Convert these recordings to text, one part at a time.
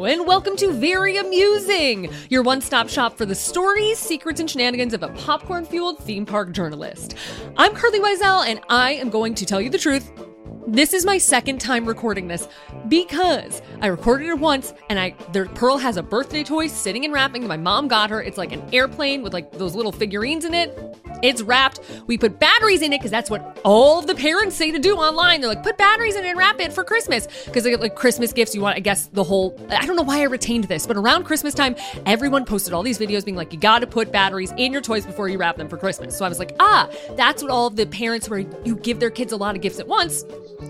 and welcome to Very Amusing, your one-stop shop for the stories, secrets, and shenanigans of a popcorn-fueled theme park journalist. I'm Carly Wiesel, and I am going to tell you the truth. This is my second time recording this because I recorded it once and Pearl has a birthday toy sitting and wrapping that my mom got her. It's like an airplane with like those little figurines in it. It's wrapped. We put batteries in it because that's what all of the parents say to do online. They're like, put batteries in it and wrap it for Christmas. Because they get like Christmas gifts. You want, I guess, I don't know why I retained this, but around Christmas time, everyone posted all these videos being like, you got to put batteries in your toys before you wrap them for Christmas. So I was like, that's what all of the parents where you give their kids a lot of gifts at once.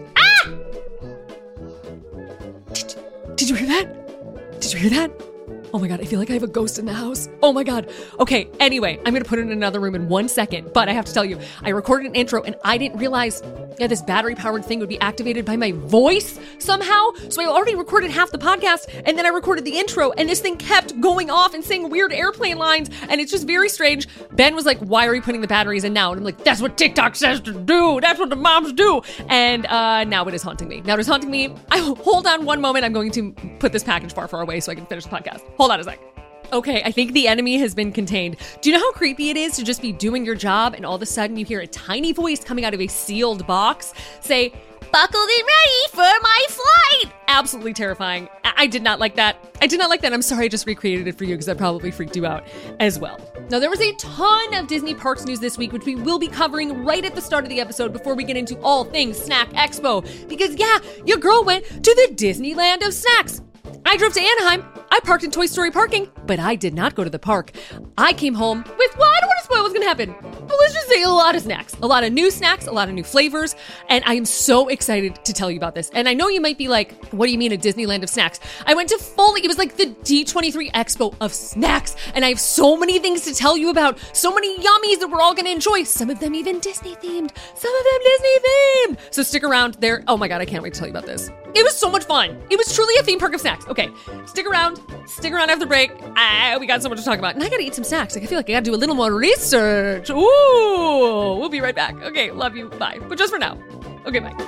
Did you hear that? Did you hear that? Oh my God, I feel like I have a ghost in the house. Oh my God. Okay, anyway, I'm gonna put it in another room in 1 second, but I have to tell you, I recorded an intro and I didn't realize this battery-powered thing would be activated by my voice somehow. So I already recorded half the podcast and then I recorded the intro and this thing kept going off and saying weird airplane lines and it's just very strange. Ben was like, why are we putting the batteries in now? And I'm like, that's what TikTok says to do. That's what the moms do. And now it is haunting me. Hold on one moment. I'm going to put this package far, far away so I can finish the podcast. Hold on a sec. Okay, I think the enemy has been contained. Do you know how creepy it is to just be doing your job and all of a sudden you hear a tiny voice coming out of a sealed box say, buckled and ready for my flight? Absolutely terrifying. I did not like that. I'm sorry I just recreated it for you because that probably freaked you out as well. Now, there was a ton of Disney Parks news this week, which we will be covering right at the start of the episode before we get into all things Snack Expo. Because yeah, your girl went to the Disneyland of snacks. I drove to Anaheim, I parked in Toy Story parking, but I did not go to the park. I came home with, I don't want to spoil what's going to happen, but let's just say a lot of snacks, a lot of new snacks, a lot of new flavors, and I am so excited to tell you about this. And I know you might be like, what do you mean a Disneyland of snacks? I went to Foley, it was like the D23 Expo of snacks, and I have so many things to tell you about, so many yummies that we're all going to enjoy, some of them even Disney themed, so stick around there. Oh my God, I can't wait to tell you about this. It was so much fun. It was truly a theme park of snacks. Okay, stick around after the break. We got so much to talk about. And I gotta eat some snacks. I feel like I gotta do a little more research. Ooh, we'll be right back. Okay, love you, bye. But just for now. Okay, bye.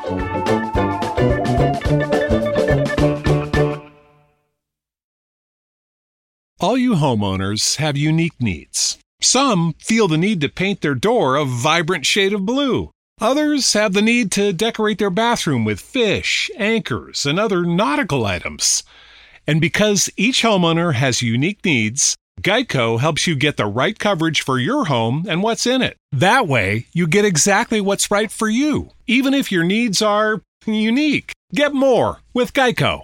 All you homeowners have unique needs. Some feel the need to paint their door a vibrant shade of blue. Others have the need to decorate their bathroom with fish, anchors, and other nautical items. And because each homeowner has unique needs, Geico helps you get the right coverage for your home and what's in it. That way, you get exactly what's right for you, even if your needs are unique. Get more with Geico.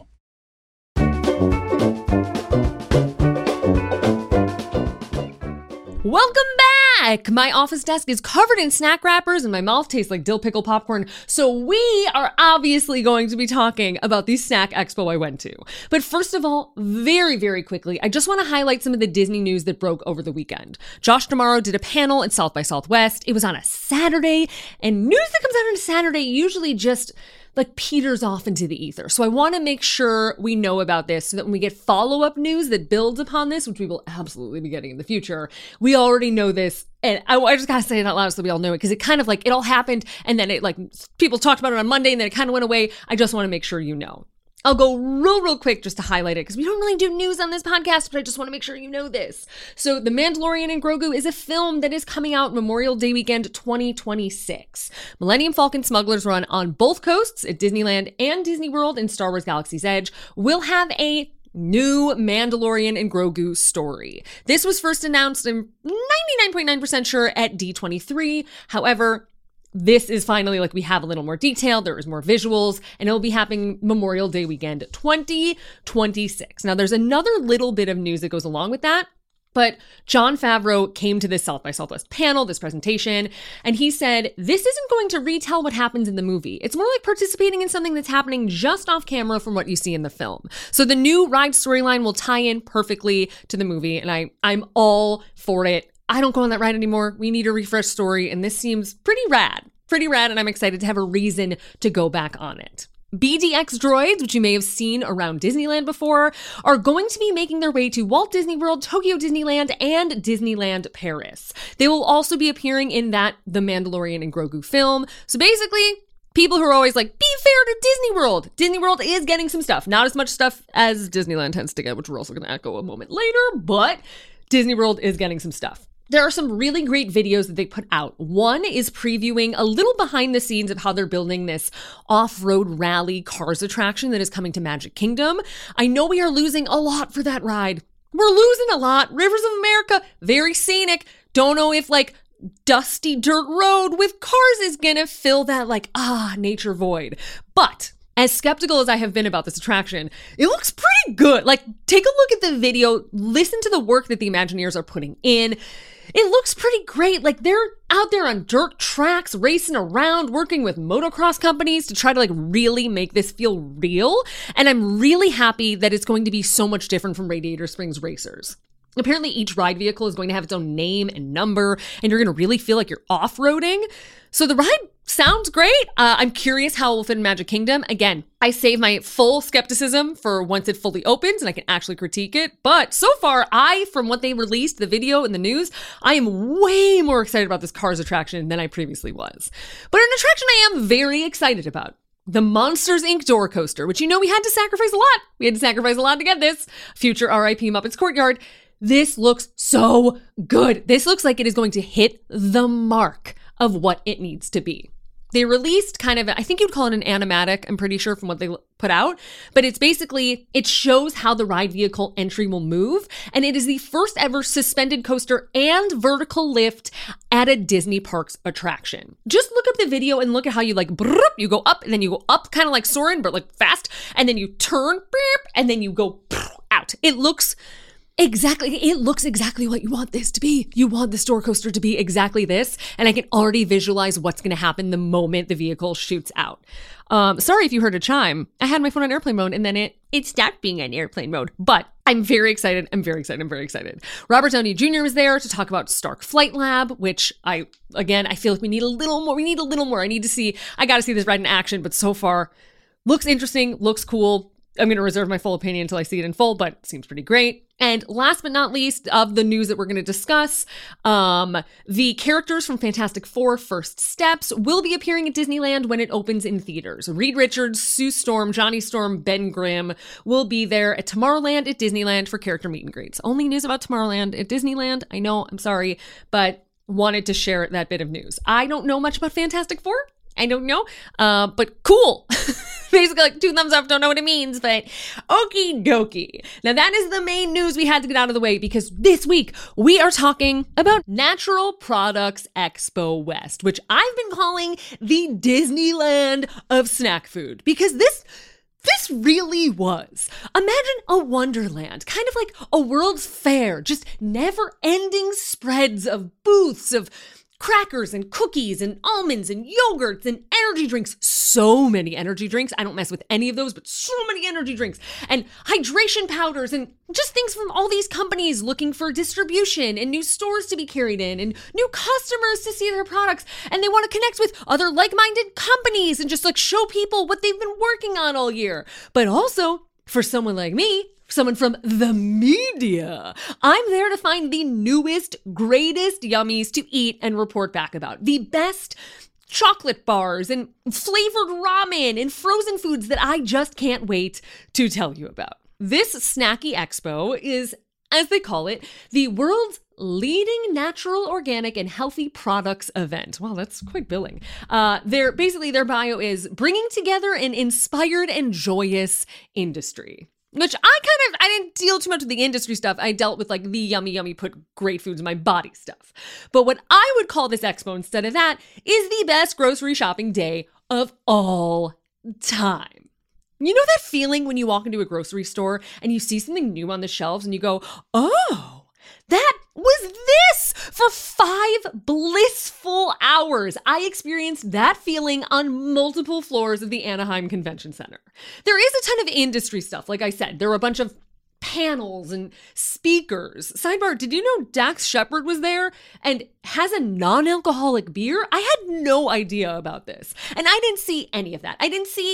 Welcome back! My office desk is covered in snack wrappers and my mouth tastes like dill pickle popcorn, so we are obviously going to be talking about the Snack Expo I went to. But first of all, very, very quickly, I just want to highlight some of the Disney news that broke over the weekend. Josh D'Amaro did a panel at South by Southwest. It was on a Saturday, and news that comes out on a Saturday usually just peters off into the ether. So I want to make sure we know about this so that when we get follow-up news that builds upon this, which we will absolutely be getting in the future, we already know this. And I just gotta say it out loud so we all know it, because it kind of it all happened and then people talked about it on Monday and then it kind of went away. I just want to make sure you know. I'll go real quick just to highlight it because we don't really do news on this podcast, but I just want to make sure you know this. So The Mandalorian and Grogu is a film that is coming out Memorial Day weekend 2026. Millennium Falcon Smugglers Run on both coasts at Disneyland and Disney World in Star Wars Galaxy's Edge will have a new Mandalorian and Grogu story. This was first announced, I'm 99.9% sure, at D23. However, this is finally we have a little more detail. There is more visuals and it'll be happening Memorial Day weekend 2026. Now there's another little bit of news that goes along with that, but Jon Favreau came to this South by Southwest panel, this presentation, and he said, this isn't going to retell what happens in the movie. It's more like participating in something that's happening just off camera from what you see in the film. So the new ride storyline will tie in perfectly to the movie, and I'm all for it. I don't go on that ride anymore. We need a refresh story, and this seems pretty rad, and I'm excited to have a reason to go back on it. BDX droids, which you may have seen around Disneyland before, are going to be making their way to Walt Disney World, Tokyo Disneyland, and Disneyland Paris. They will also be appearing in that The Mandalorian and Grogu film. So basically, people who are always like, be fair to Disney World. Disney World is getting some stuff. Not as much stuff as Disneyland tends to get, which we're also going to echo a moment later, but Disney World is getting some stuff. There are some really great videos that they put out. One is previewing a little behind the scenes of how they're building this off-road rally cars attraction that is coming to Magic Kingdom. I know we are losing a lot for that ride. We're losing a lot. Rivers of America, very scenic. Don't know if like dusty dirt road with cars is gonna fill that like, nature void. But as skeptical as I have been about this attraction, it looks pretty good. Like, take a look at the video, listen to the work that the Imagineers are putting in. It looks pretty great. Like, they're out there on dirt tracks, racing around, working with motocross companies to try to like really make this feel real. And I'm really happy that it's going to be so much different from Radiator Springs Racers. Apparently each ride vehicle is going to have its own name and number, and you're going to really feel like you're off-roading. So the ride sounds great. I'm curious how it will fit in Magic Kingdom. Again, I save my full skepticism for once it fully opens and I can actually critique it. But so far, from what they released, the video and the news, I am way more excited about this Cars attraction than I previously was. But an attraction I am very excited about. The Monsters, Inc. door coaster, which we had to sacrifice a lot. We had to sacrifice a lot to get this. Future RIP Muppets Courtyard. This looks so good. This looks like it is going to hit the mark of what it needs to be. They released kind of, I think you'd call it an animatic, I'm pretty sure from what they put out, but it's basically, it shows how the ride vehicle entry will move, and it is the first ever suspended coaster and vertical lift at a Disney Parks attraction. Just look up the video and look at how you like, you go up, and then you go up kind of like Soarin', but like fast, and then you turn, and then you go out. It looks exactly what you want this to be. You want the store coaster to be exactly this. And I can already visualize what's going to happen the moment the vehicle shoots out. Sorry if you heard a chime. I had my phone on airplane mode and then it stopped being on airplane mode. But I'm very excited. I'm very excited. Robert Downey Jr. was there to talk about Stark Flight Lab, which I feel like we need a little more. I got to see this ride in action. But so far, looks interesting, looks cool. I'm going to reserve my full opinion until I see it in full, but it seems pretty great. And last but not least of the news that we're going to discuss, the characters from Fantastic Four First Steps will be appearing at Disneyland when it opens in theaters. Reed Richards, Sue Storm, Johnny Storm, Ben Grimm will be there at Tomorrowland at Disneyland for character meet and greets. Only news about Tomorrowland at Disneyland. I know, I'm sorry, but wanted to share that bit of news. I don't know much about Fantastic Four. I don't know, but cool. Basically like 2 thumbs up, don't know what it means, but okie dokie. Now that is the main news we had to get out of the way because this week we are talking about Natural Products Expo West, which I've been calling the Disneyland of snack food because this really was. Imagine a wonderland, kind of like a World's Fair, just never-ending spreads of booths of crackers and cookies and almonds and yogurts and energy drinks. So many energy drinks. I don't mess with any of those, but so many energy drinks and hydration powders and just things from all these companies looking for distribution and new stores to be carried in and new customers to see their products. And they want to connect with other like-minded companies and just like show people what they've been working on all year. But also for someone like me, someone from the media, I'm there to find the newest, greatest yummies to eat and report back about. The best chocolate bars and flavored ramen and frozen foods that I just can't wait to tell you about. This Snacky Expo is, as they call it, the world's leading natural, organic, and healthy products event. Wow, that's quite billing. Their bio is bringing together an inspired and joyous industry. Which I didn't deal too much with the industry stuff. I dealt with like the yummy, put great foods in my body stuff. But what I would call this expo instead of that is the best grocery shopping day of all time. You know that feeling when you walk into a grocery store and you see something new on the shelves and you go, oh, that was this for 5 blissful hours. I experienced that feeling on multiple floors of the Anaheim Convention Center. There is a ton of industry stuff. Like I said, there were a bunch of panels and speakers. Sidebar, did you know Dax Shepard was there and has a non-alcoholic beer? I had no idea about this. And I didn't see any of that. I didn't see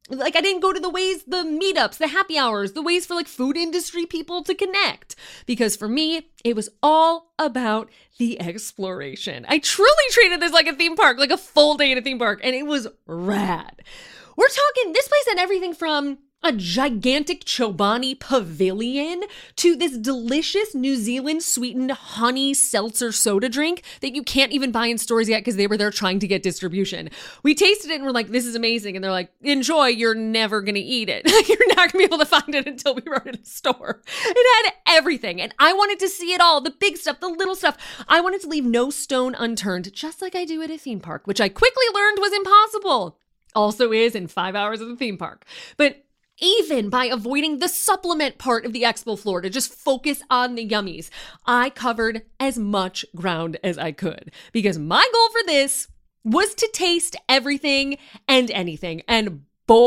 Like, I didn't go to the meetups, the happy hours, the ways for like food industry people to connect. Because for me, it was all about the exploration. I truly treated this like a theme park, like a full day at a theme park, and it was rad. We're talking, this place had everything from a gigantic Chobani pavilion to this delicious New Zealand sweetened honey seltzer soda drink that you can't even buy in stores yet because they were there trying to get distribution. We tasted it and we're like, this is amazing. And they're like, enjoy, you're never going to eat it. You're not going to be able to find it until we were in a store. It had everything. And I wanted to see it all, the big stuff, the little stuff. I wanted to leave no stone unturned, just like I do at a theme park, which I quickly learned was impossible. Also is in 5 hours of the theme park. But even by avoiding the supplement part of the expo floor to just focus on the yummies, I covered as much ground as I could because my goal for this was to taste everything and anything. And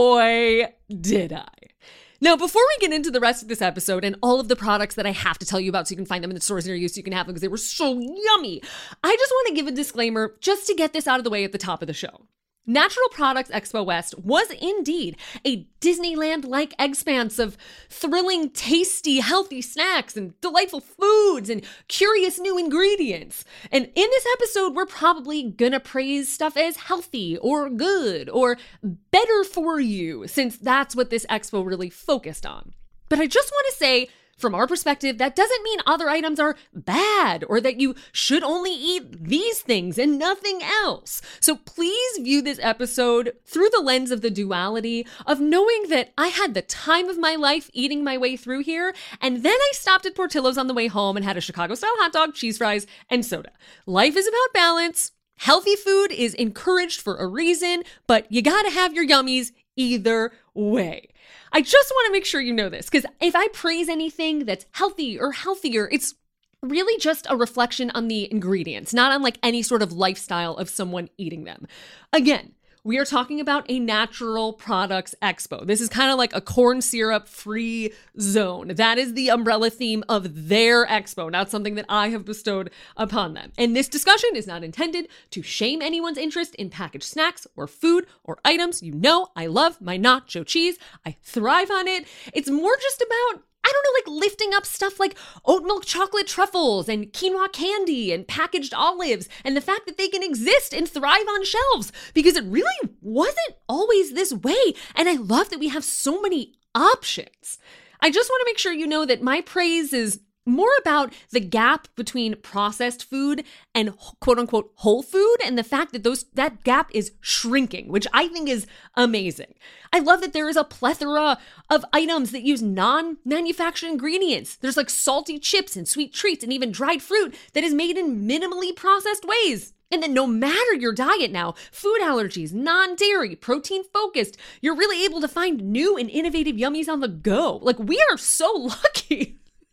boy, did I. Now, before we get into the rest of this episode and all of the products that I have to tell you about so you can find them in the stores near you so you can have them because they were so yummy, I just want to give a disclaimer just to get this out of the way at the top of the show. Natural Products Expo West was indeed a Disneyland-like expanse of thrilling, tasty, healthy snacks and delightful foods and curious new ingredients. And in this episode, we're probably gonna praise stuff as healthy or good or better for you, since that's what this expo really focused on. But I just want to say, from our perspective, that doesn't mean other items are bad or that you should only eat these things and nothing else. So please view this episode through the lens of the duality of knowing that I had the time of my life eating my way through here, and then I stopped at Portillo's on the way home and had a Chicago-style hot dog, cheese fries, and soda. Life is about balance. Healthy food is encouraged for a reason, but you gotta have your yummies either way. I just want to make sure you know this, because if I praise anything that's healthy or healthier, it's really just a reflection on the ingredients, not on like any sort of lifestyle of someone eating them. Again, we are talking about a natural products expo. This is kind of like a corn syrup free zone. That is the umbrella theme of their expo, not something that I have bestowed upon them. And this discussion is not intended to shame anyone's interest in packaged snacks or food or items. You know, I love my nacho cheese. I thrive on it. It's more just about, I don't know, like lifting up stuff like oat milk chocolate truffles and quinoa candy and packaged olives and the fact that they can exist and thrive on shelves, because it really wasn't always this way. And I love that we have so many options. I just want to make sure you know that my praise is more about the gap between processed food and quote unquote whole food, and the fact that that gap is shrinking, which I think is amazing. I love that there is a plethora of items that use non-manufactured ingredients. There's like salty chips and sweet treats and even dried fruit that is made in minimally processed ways. And then no matter your diet now, food allergies, non-dairy, protein focused, you're really able to find new and innovative yummies on the go. Like, we are so lucky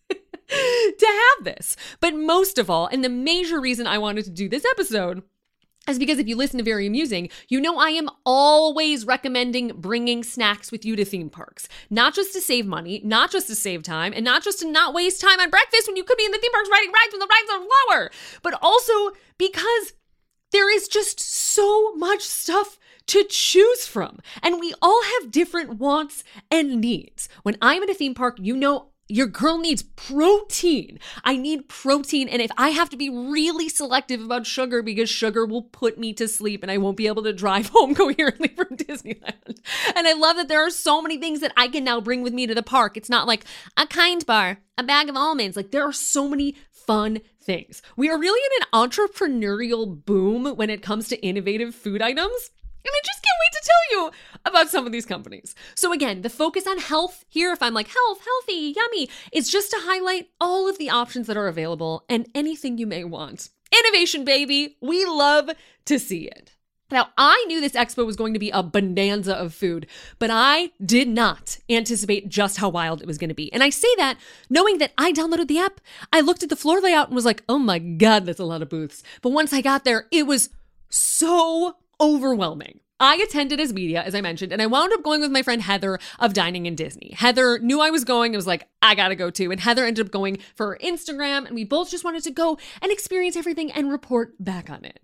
to have this. But most of all, and the major reason I wanted to do this episode is because if you listen to Very Amusing, you know I am always recommending bringing snacks with you to theme parks. Not just to save money, not just to save time, and not just to not waste time on breakfast when you could be in the theme parks riding rides when the rides are lower, but also because there is just so much stuff to choose from. And we all have different wants and needs. When I'm at a theme park, you know your girl needs protein. I need protein. And if I have to be really selective about sugar because sugar will put me to sleep and I won't be able to drive home coherently from Disneyland. And I love that there are so many things that I can now bring with me to the park. It's not like a Kind Bar, a bag of almonds. Like, there are so many fun things. We are really in an entrepreneurial boom when it comes to innovative food items. And I just can't wait to tell you about some of these companies. So again, the focus on health here, if I'm like healthy, yummy, is just to highlight all of the options that are available and anything you may want. Innovation, baby. We love to see it. Now, I knew this expo was going to be a bonanza of food, but I did not anticipate just how wild it was going to be. And I say that knowing that I downloaded the app, I looked at the floor layout and was like, oh my God, that's a lot of booths. But once I got there, it was so overwhelming. I attended as media, as I mentioned, and I wound up going with my friend Heather of Dining in Disney. Heather knew I was going and was like, I gotta go too. And Heather ended up going for her Instagram, and we both just wanted to go and experience everything and report back on it.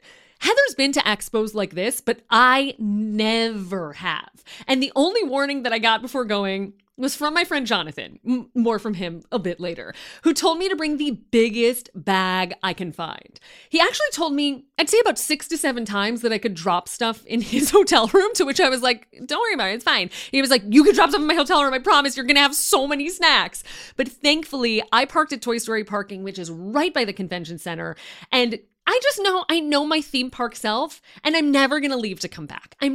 Heather's been to expos like this, but I never have. And the only warning that I got before going was from my friend Jonathan, more from him a bit later, who told me to bring the biggest bag I can find. He actually told me, I'd say about 6 to 7 times, that I could drop stuff in his hotel room, to which I was like, don't worry about it, it's fine. He was like, you can drop stuff in my hotel room, I promise, you're gonna have so many snacks. But thankfully, I parked at Toy Story parking, which is right by the convention center, and I know my theme park self, and I'm never going to leave to come back. I'm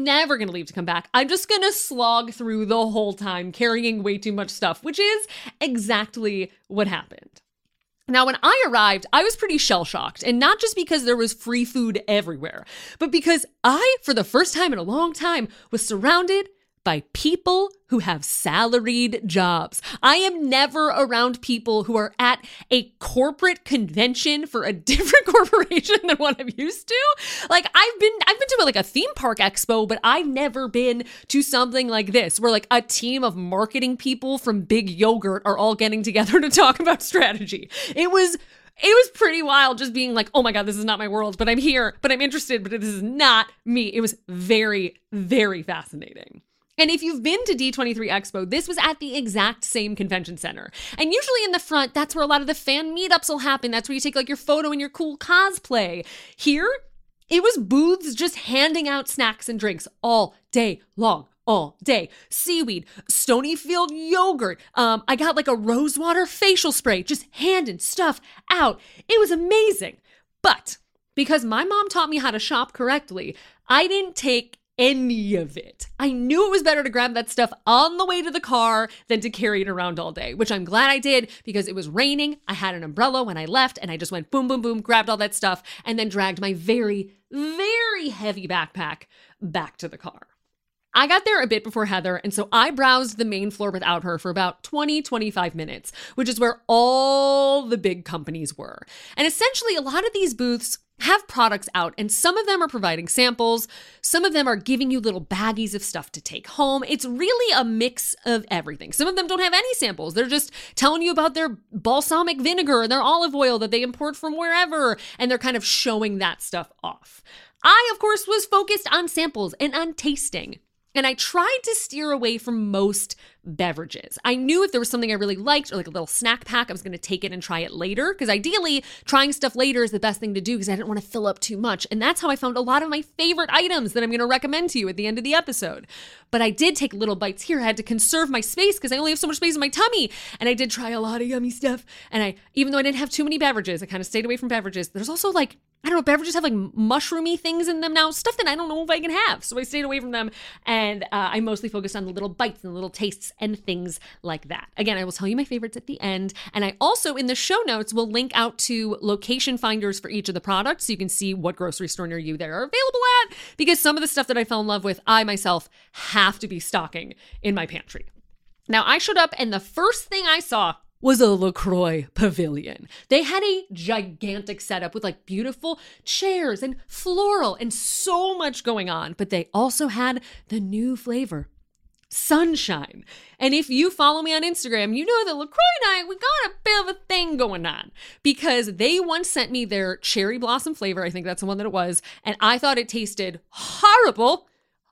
just going to slog through the whole time carrying way too much stuff, which is exactly what happened. Now, when I arrived, I was pretty shell-shocked, and not just because there was free food everywhere, but because I, for the first time in a long time, was surrounded by people who have salaried jobs. I am never around people who are at a corporate convention for a different corporation than what I'm used to. Like I've been to like a theme park expo, but I've never been to something like this where like a team of marketing people from Big Yogurt are all getting together to talk about strategy. It was pretty wild just being like, oh my God, this is not my world, but I'm here, but I'm interested, but this is not me. It was very, very fascinating. And if you've been to D23 Expo, this was at the exact same convention center. And usually in the front, that's where a lot of the fan meetups will happen. That's where you take like your photo and your cool cosplay. Here, it was booths just handing out snacks and drinks all day long. All day. Seaweed, Stonyfield yogurt. I got like a rosewater facial spray, just handing stuff out. It was amazing. But because my mom taught me how to shop correctly, I didn't take any of it. I knew it was better to grab that stuff on the way to the car than to carry it around all day, which I'm glad I did because it was raining. I had an umbrella when I left and I just went boom, boom, boom, grabbed all that stuff and then dragged my very, very heavy backpack back to the car. I got there a bit before Heather, and so I browsed the main floor without her for about 20-25 minutes, which is where all the big companies were. And essentially, a lot of these booths have products out, and some of them are providing samples. Some of them are giving you little baggies of stuff to take home. It's really a mix of everything. Some of them don't have any samples. They're just telling you about their balsamic vinegar and their olive oil that they import from wherever, and they're kind of showing that stuff off. I, of course, was focused on samples and on tasting. And I tried to steer away from most beverages. I knew if there was something I really liked or like a little snack pack, I was going to take it and try it later. Because ideally, trying stuff later is the best thing to do because I didn't want to fill up too much. And that's how I found a lot of my favorite items that I'm going to recommend to you at the end of the episode. But I did take little bites here. I had to conserve my space because I only have so much space in my tummy. And I did try a lot of yummy stuff. And even though I didn't have too many beverages, I kind of stayed away from beverages. There's also like, I don't know, beverages have like mushroomy things in them now, stuff that I don't know if I can have. So I stayed away from them. And I mostly focused on the little bites and the little tastes and things like that. Again, I will tell you my favorites at the end. And I also, in the show notes, will link out to location finders for each of the products so you can see what grocery store near you they are available at. Because some of the stuff that I fell in love with, I myself have to be stocking in my pantry. Now, I showed up and the first thing I saw was a LaCroix pavilion. They had a gigantic setup with like beautiful chairs and floral and so much going on, but they also had the new flavor, Sunshine. And if you follow me on Instagram, you know that LaCroix and I, we got a bit of a thing going on because they once sent me their cherry blossom flavor. I think that's the one that it was. And I thought it tasted horrible.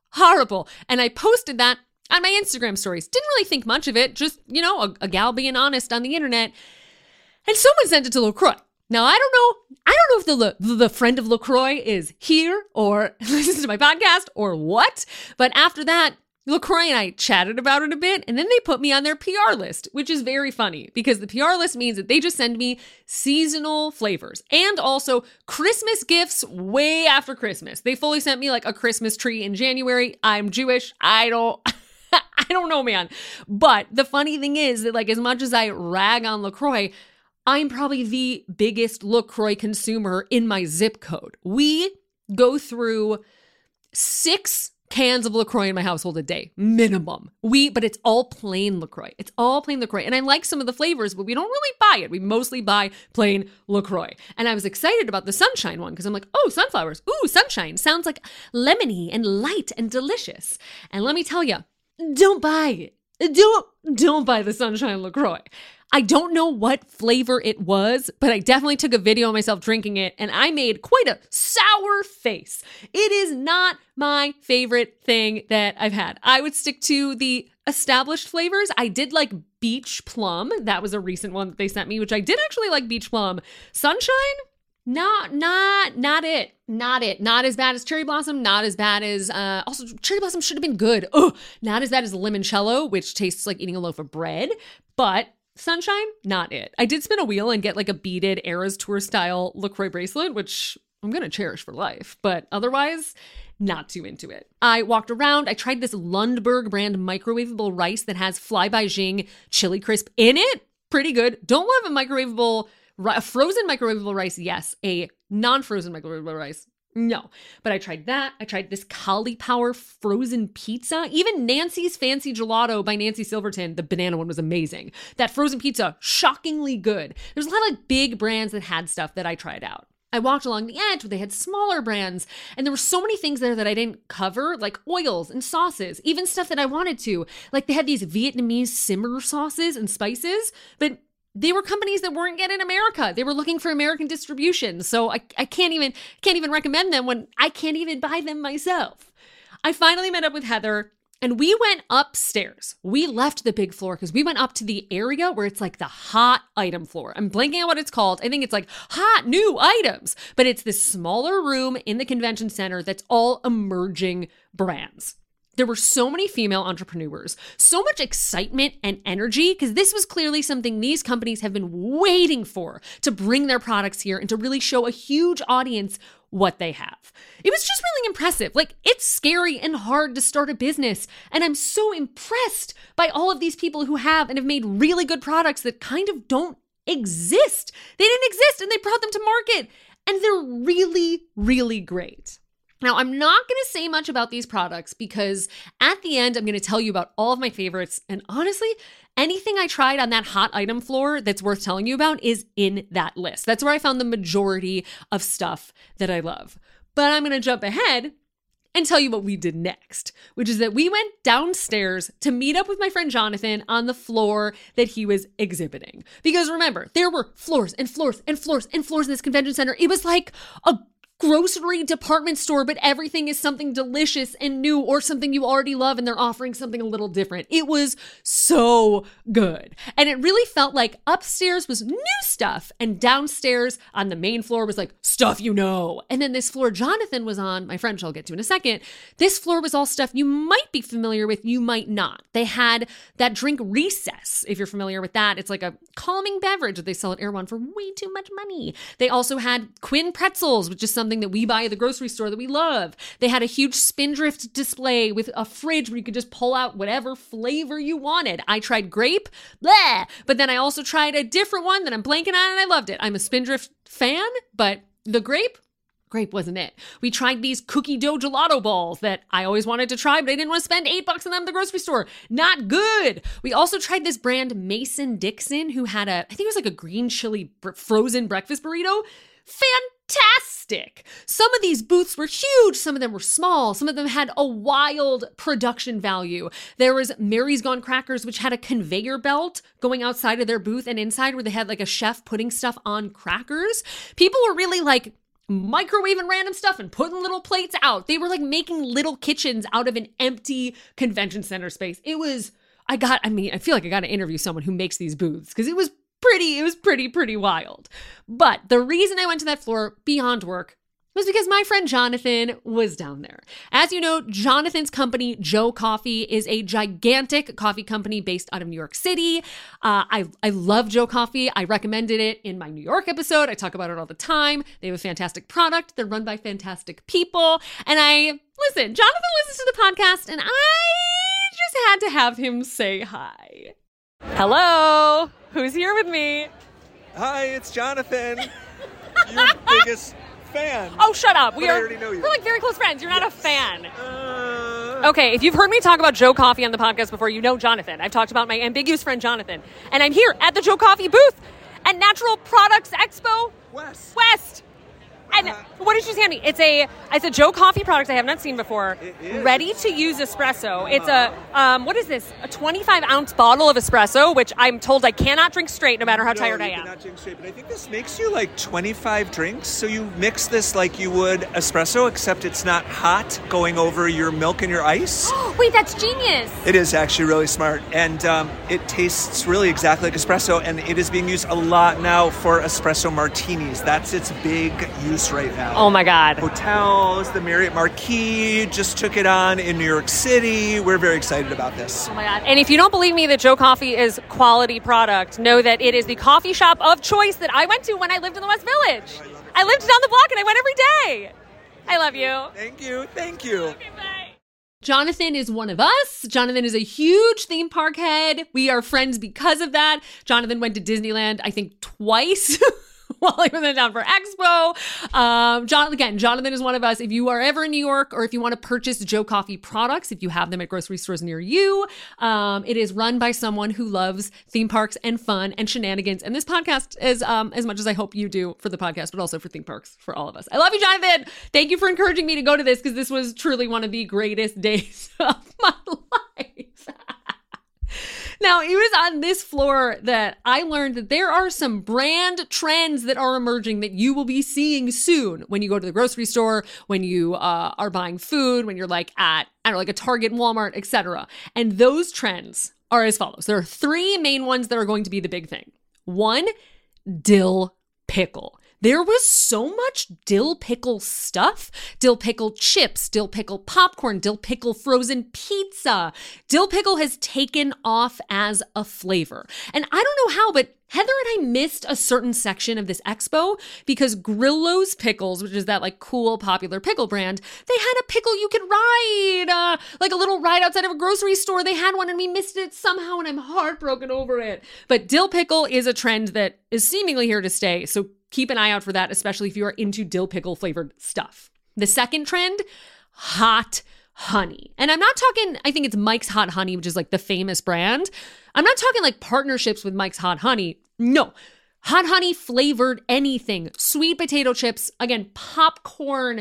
And I posted that on my Instagram stories. Didn't really think much of it. Just, a gal being honest on the internet. And someone sent it to LaCroix. Now, I don't know if the friend of LaCroix is here or listens to my podcast or what. But after that, LaCroix and I chatted about it a bit, and then they put me on their PR list, which is very funny because the PR list means that they just send me seasonal flavors and also Christmas gifts way after Christmas. They fully sent me like a Christmas tree in January. I'm Jewish. I don't know, man. But the funny thing is that like as much as I rag on LaCroix, I'm probably the biggest LaCroix consumer in my zip code. We go through 6 cans of LaCroix in my household a day, minimum. But it's all plain LaCroix. It's all plain LaCroix. And I like some of the flavors, but we don't really buy it. We mostly buy plain LaCroix. And I was excited about the Sunshine one because I'm like, oh, sunflowers. Ooh, sunshine. Sounds like lemony and light and delicious. And let me tell you, don't buy it. Don't buy the Sunshine LaCroix. I don't know what flavor it was, but I definitely took a video of myself drinking it and I made quite a sour face. It is not my favorite thing that I've had. I would stick to the established flavors. I did like beach plum. That was a recent one that they sent me, which I did actually like beach plum. Sunshine? Not it. Not as bad as cherry blossom. Not as bad as, also cherry blossom should have been good. Oh, not as bad as limoncello, which tastes like eating a loaf of bread, but Sunshine, not it. I did spin a wheel and get like a beaded Eras Tour style LaCroix bracelet, which I'm going to cherish for life, but otherwise, not too into it. I walked around. I tried this Lundberg brand microwavable rice that has Fly by Jing chili crisp in it. Pretty good. Don't love a frozen microwavable rice. Yes. A non-frozen microwavable rice. No, but I tried that. I tried this Cauliflower frozen pizza. Even Nancy's Fancy Gelato by Nancy Silverton, the banana one, was amazing. That frozen pizza, shockingly good. There's a lot of big brands that had stuff that I tried out. I walked along the edge where they had smaller brands, and there were so many things there that I didn't cover, like oils and sauces, even stuff that I wanted to. Like they had these Vietnamese simmer sauces and spices, but they were companies that weren't yet in America. They were looking for American distribution. So I can't even recommend them when I can't even buy them myself. I finally met up with Heather and we went upstairs. We left the big floor because we went up to the area where it's like the hot item floor. I'm blanking on what it's called. I think it's like hot new items, but it's this smaller room in the convention center that's all emerging brands. There were so many female entrepreneurs, so much excitement and energy, because this was clearly something these companies have been waiting for, to bring their products here and to really show a huge audience what they have. It was just really impressive. Like, it's scary and hard to start a business. And I'm so impressed by all of these people who have and have made really good products that kind of don't exist. They didn't exist and they brought them to market. And they're really, really great. Now, I'm not going to say much about these products because at the end, I'm going to tell you about all of my favorites. And honestly, anything I tried on that hot item floor that's worth telling you about is in that list. That's where I found the majority of stuff that I love. But I'm going to jump ahead and tell you what we did next, which is that we went downstairs to meet up with my friend Jonathan on the floor that he was exhibiting. Because remember, there were floors and floors and floors and floors in this convention center. It was like a grocery department store, but everything is something delicious and new or something you already love and they're offering something a little different. It was so good. And it really felt like upstairs was new stuff and downstairs on the main floor was like stuff you know. And then this floor Jonathan was on, my friend, I'll get to in a second, this floor was all stuff you might be familiar with, you might not. They had that drink Recess, if you're familiar with that. It's like a calming beverage that they sell at Erewhon for way too much money. They also had Quinn pretzels, which is something that we buy at the grocery store that we love. They had a huge Spindrift display with a fridge where you could just pull out whatever flavor you wanted. I tried grape, bleh, but then I also tried a different one that I'm blanking on and I loved it. I'm a Spindrift fan, but the grape wasn't it. We tried these cookie dough gelato balls that I always wanted to try, but I didn't want to spend $8 on them at the grocery store. Not good. We also tried this brand Mason-Dixon, who had I think it was like a green chili frozen breakfast burrito. Fantastic. Some of these booths were huge. Some of them were small. Some of them had a wild production value. There was Mary's Gone Crackers, which had a conveyor belt going outside of their booth and inside where they had like a chef putting stuff on crackers. People were really like microwaving random stuff and putting little plates out. They were like making little kitchens out of an empty convention center space. I feel like I got to interview someone who makes these booths because it was pretty wild. But the reason I went to that floor beyond work was because my friend Jonathan was down there. As you know, Jonathan's company, Joe Coffee, is a gigantic coffee company based out of New York City. I love Joe Coffee. I recommended it in my New York episode. I talk about it all the time. They have a fantastic product. They're run by fantastic people. And Jonathan listens to the podcast, and I just had to have him say hi. Hello, who's here with me? Hi, it's Jonathan, your biggest fan. Oh, shut up. I already know you. We're like very close friends. You're not a fan. Okay, if you've heard me talk about Joe Coffee on the podcast before, you know Jonathan. I've talked about my ambiguous friend Jonathan. And I'm here at the Joe Coffee booth at Natural Products Expo West. And what did you hand me? It's a Joe Coffee product I have not seen before. Ready to use espresso. It's what is this? A 25-ounce bottle of espresso, which I'm told I cannot drink straight no matter how tired I am. Cannot drink straight, but I think this makes you like 25 drinks. So you mix this like you would espresso, except it's not hot going over your milk and your ice. Wait, that's genius. It is actually really smart, and it tastes really exactly like espresso, and it is being used a lot now for espresso martinis. That's its big use right now. Oh my God. Hotels, the Marriott Marquis just took it on in New York City. We're very excited about this. Oh my God. And if you don't believe me that Joe Coffee is quality product, know that it is the coffee shop of choice that I went to when I lived in the West Village. I lived down the block and I went every day. I love you. Thank you. Thank you. Okay, bye. Jonathan is one of us. Jonathan is a huge theme park head. We are friends because of that. Jonathan went to Disneyland, I think, twice while I was in town for Expo. Jonathan is one of us. If you are ever in New York, or if you want to purchase Joe Coffee products, if you have them at grocery stores near you, it is run by someone who loves theme parks and fun and shenanigans. And this podcast is as much as I hope you do for the podcast, but also for theme parks for all of us. I love you, Jonathan. Thank you for encouraging me to go to this, because this was truly one of the greatest days of my life. Now, it was on this floor that I learned that there are some brand trends that are emerging that you will be seeing soon when you go to the grocery store, when you are buying food, when you're like at, I don't know, like a Target, Walmart, etc. And those trends are as follows. There are three main ones that are going to be the big thing. One, dill pickle. There was so much dill pickle stuff. Dill pickle chips, dill pickle popcorn, dill pickle frozen pizza. Dill pickle has taken off as a flavor. And I don't know how, but Heather and I missed a certain section of this expo because Grillo's Pickles, which is that like cool, popular pickle brand, they had a pickle you could ride, like a little ride outside of a grocery store. They had one and we missed it somehow, and I'm heartbroken over it. But dill pickle is a trend that is seemingly here to stay. So keep an eye out for that, especially if you are into dill pickle flavored stuff. The second trend, hot honey. And I'm not talking, I think it's Mike's Hot Honey, which is like the famous brand. I'm not talking like partnerships with Mike's Hot Honey. No. Hot honey flavored anything. Sweet potato chips, again, popcorn,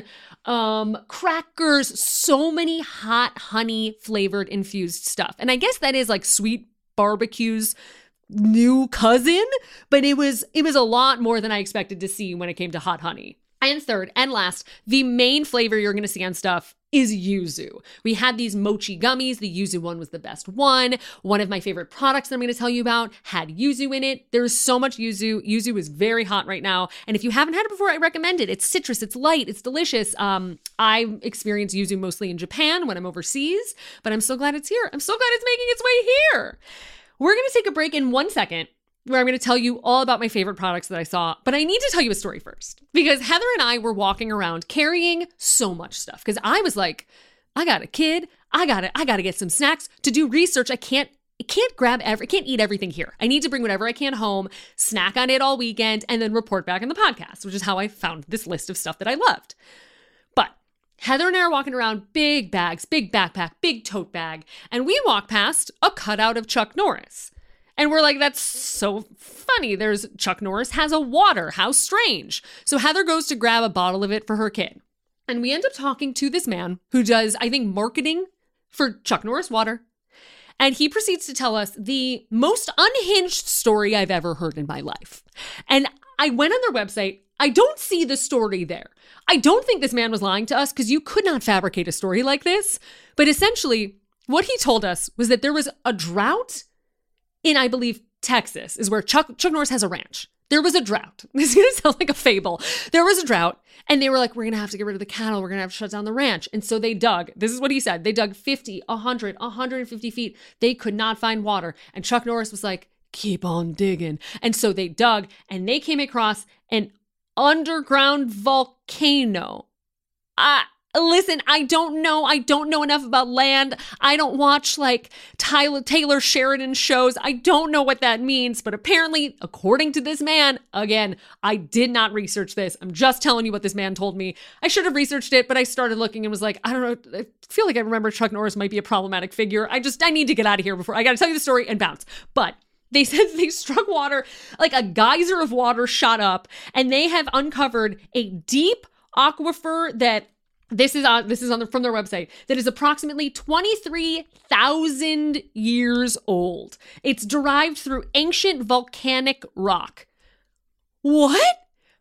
crackers, so many hot honey flavored infused stuff. And I guess that is like Sweet Barbecue's new cousin, but it was a lot more than I expected to see when it came to hot honey. And third and last, the main flavor you're going to see on stuff is yuzu. We had these mochi gummies. The yuzu one was the best one. One of my favorite products that I'm going to tell you about had yuzu in it. There's so much yuzu. Yuzu is very hot right now. And if you haven't had it before, I recommend it. It's citrus, it's light, it's delicious. I experience yuzu mostly in Japan when I'm overseas, but I'm so glad it's here. I'm so glad it's making its way here. We're going to take a break in 1 second, where I'm going to tell you all about my favorite products that I saw. But I need to tell you a story first, because Heather and I were walking around carrying so much stuff. Because I was like, I got a kid. I got to get some snacks to do research. I can't eat everything here. I need to bring whatever I can home, snack on it all weekend, and then report back on the podcast, which is how I found this list of stuff that I loved. But Heather and I are walking around, big bags, big backpack, big tote bag, and we walk past a cutout of Chuck Norris. And we're like, that's so funny. There's Chuck Norris has a water. How strange. So Heather goes to grab a bottle of it for her kid. And we end up talking to this man who does, I think, marketing for Chuck Norris water. And he proceeds to tell us the most unhinged story I've ever heard in my life. And I went on their website. I don't see the story there. I don't think this man was lying to us, because you could not fabricate a story like this. But essentially, what he told us was that there was a drought in, I believe, Texas, is where Chuck Norris has a ranch. There was a drought. This is going to sound like a fable. There was a drought, and they were like, we're going to have to get rid of the cattle. We're going to have to shut down the ranch. And so they dug. This is what he said. They dug 50, 100, 150 feet. They could not find water. And Chuck Norris was like, keep on digging. And so they dug, and they came across an underground volcano. Listen, I don't know enough about land. I don't watch like Taylor Sheridan shows. I don't know what that means, but apparently, according to this man, again, I did not research this. I'm just telling you what this man told me. I should have researched it, but I started looking and was like, I don't know. I feel like I remember Chuck Norris might be a problematic figure. I need to get out of here before I got to tell you the story and bounce. But They said they struck water, like a geyser of water shot up, and they have uncovered a deep aquifer that this is from their website, that is approximately 23,000 years old. It's derived through ancient volcanic rock. What?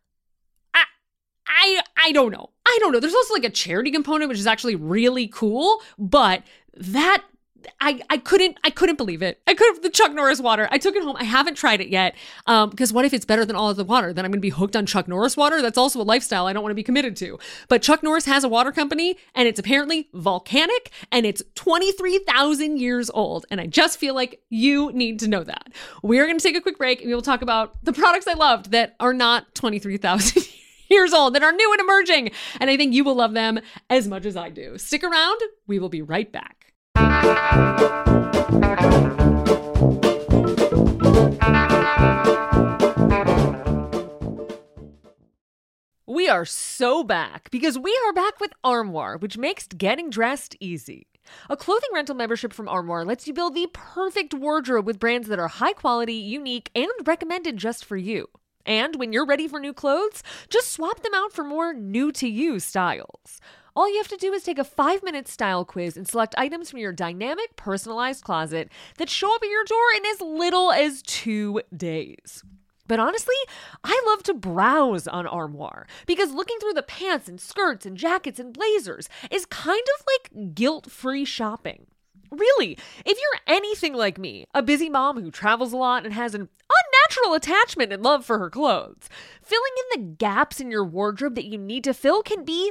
I don't know. I don't know. There's also like a charity component, which is actually really cool, but that I couldn't believe it. The Chuck Norris water. I took it home. I haven't tried it yet. Because what if it's better than all of the water? Then I'm going to be hooked on Chuck Norris water. That's also a lifestyle I don't want to be committed to. But Chuck Norris has a water company, and it's apparently volcanic, and it's 23,000 years old. And I just feel like you need to know that. We're going to take a quick break, and we will talk about the products I loved that are not 23,000 years old, that are new and emerging. And I think you will love them as much as I do. Stick around. We will be right back. We are so back because we are back with Armoire, which makes getting dressed easy. A clothing rental membership from Armoire lets you build the perfect wardrobe with brands that are high quality, unique, and recommended just for you. And when you're ready for new clothes, just swap them out for more new-to-you styles. All you have to do is take a 5-minute style quiz and select items from your dynamic, personalized closet that show up at your door in as little as 2 days. But honestly, I love to browse on Armoire because looking through the pants and skirts and jackets and blazers is kind of like guilt-free shopping. Really, if you're anything like me, a busy mom who travels a lot and has an unnatural attachment and love for her clothes, filling in the gaps in your wardrobe that you need to fill can be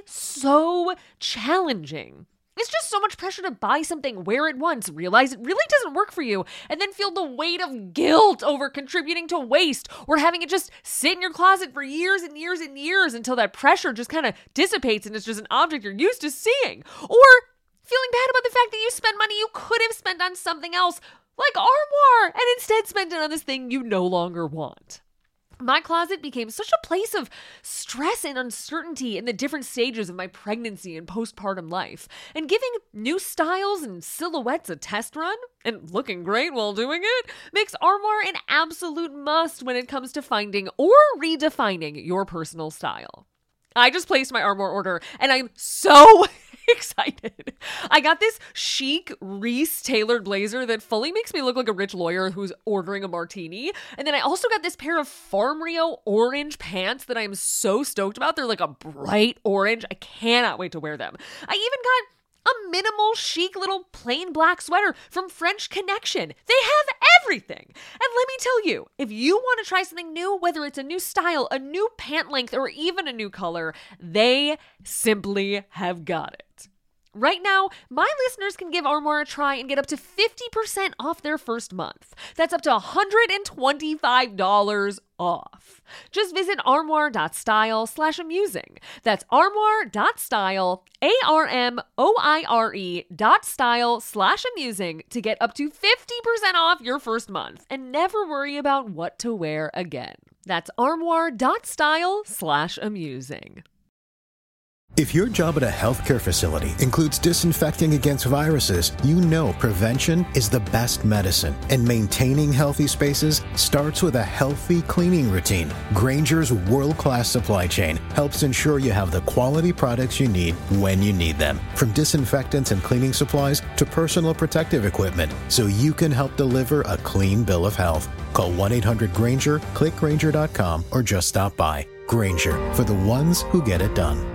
so challenging. It's just so much pressure to buy something, wear it once, realize it really doesn't work for you, and then feel the weight of guilt over contributing to waste or having it just sit in your closet for years and years and years until that pressure just kind of dissipates and it's just an object you're used to seeing. Or feeling bad about the fact that you spent money you could have spent on something else, like Armoire, and instead spent it on this thing you no longer want. My closet became such a place of stress and uncertainty in the different stages of my pregnancy and postpartum life. And giving new styles and silhouettes a test run, and looking great while doing it, makes Armoire an absolute must when it comes to finding or redefining your personal style. I just placed my Armoire order, and I'm so excited. I got this chic Reese tailored blazer that fully makes me look like a rich lawyer who's ordering a martini. And then I also got this pair of Farm Rio orange pants that I am so stoked about. They're like a bright orange. I cannot wait to wear them. I even got a minimal chic little plain black sweater from French Connection. They have everything. And let me tell you, if you want to try something new, whether it's a new style, a new pant length, or even a new color, they simply have got it. Right now, my listeners can give Armoire a try and get up to 50% off their first month. That's up to $125 off. Just visit armoire.style/amusing. That's armoire.style, ARMOIRE.style/amusing to get up to 50% off your first month and never worry about what to wear again. That's armoire.style/amusing. If your job at a healthcare facility includes disinfecting against viruses, you know prevention is the best medicine. And maintaining healthy spaces starts with a healthy cleaning routine. Grainger's world-class supply chain helps ensure you have the quality products you need when you need them. From disinfectants and cleaning supplies to personal protective equipment, so you can help deliver a clean bill of health. Call 1-800-GRAINGER, click Grainger.com, or just stop by. Grainger, for the ones who get it done.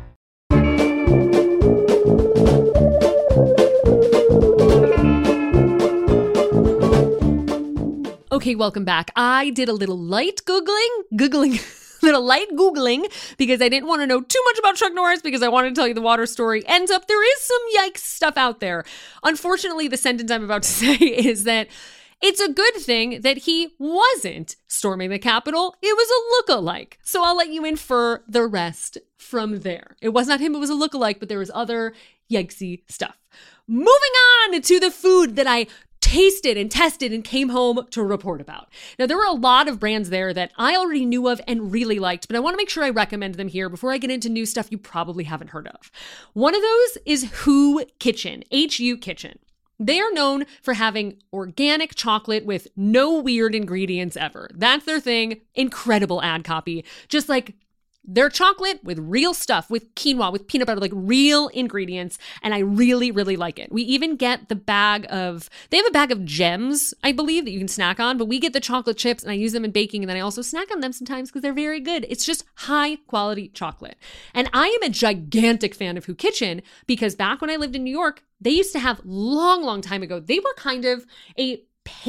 Okay, welcome back. I did a little light Googling because I didn't want to know too much about Chuck Norris because I wanted to tell you the water story. Ends up, there is some yikes stuff out there. Unfortunately, the sentence I'm about to say is that it's a good thing that he wasn't storming the Capitol. It was a lookalike. So I'll let you infer the rest from there. It was not him, it was a lookalike, but there was other yikesy stuff. Moving on to the food that I tasted and tested and came home to report about. Now, there were a lot of brands there that I already knew of and really liked, but I want to make sure I recommend them here before I get into new stuff you probably haven't heard of. One of those is Hu Kitchen, H-U Kitchen. They are known for having organic chocolate with no weird ingredients ever. That's their thing. Incredible ad copy. Just like their chocolate with real stuff, with quinoa, with peanut butter, like real ingredients. And I really, really like it. We even get they have a bag of gems, I believe, that you can snack on, but we get the chocolate chips and I use them in baking. And then I also snack on them sometimes because they're very good. It's just high quality chocolate. And I am a gigantic fan of Who Kitchen because back when I lived in New York, they used to have long time ago, they were kind of a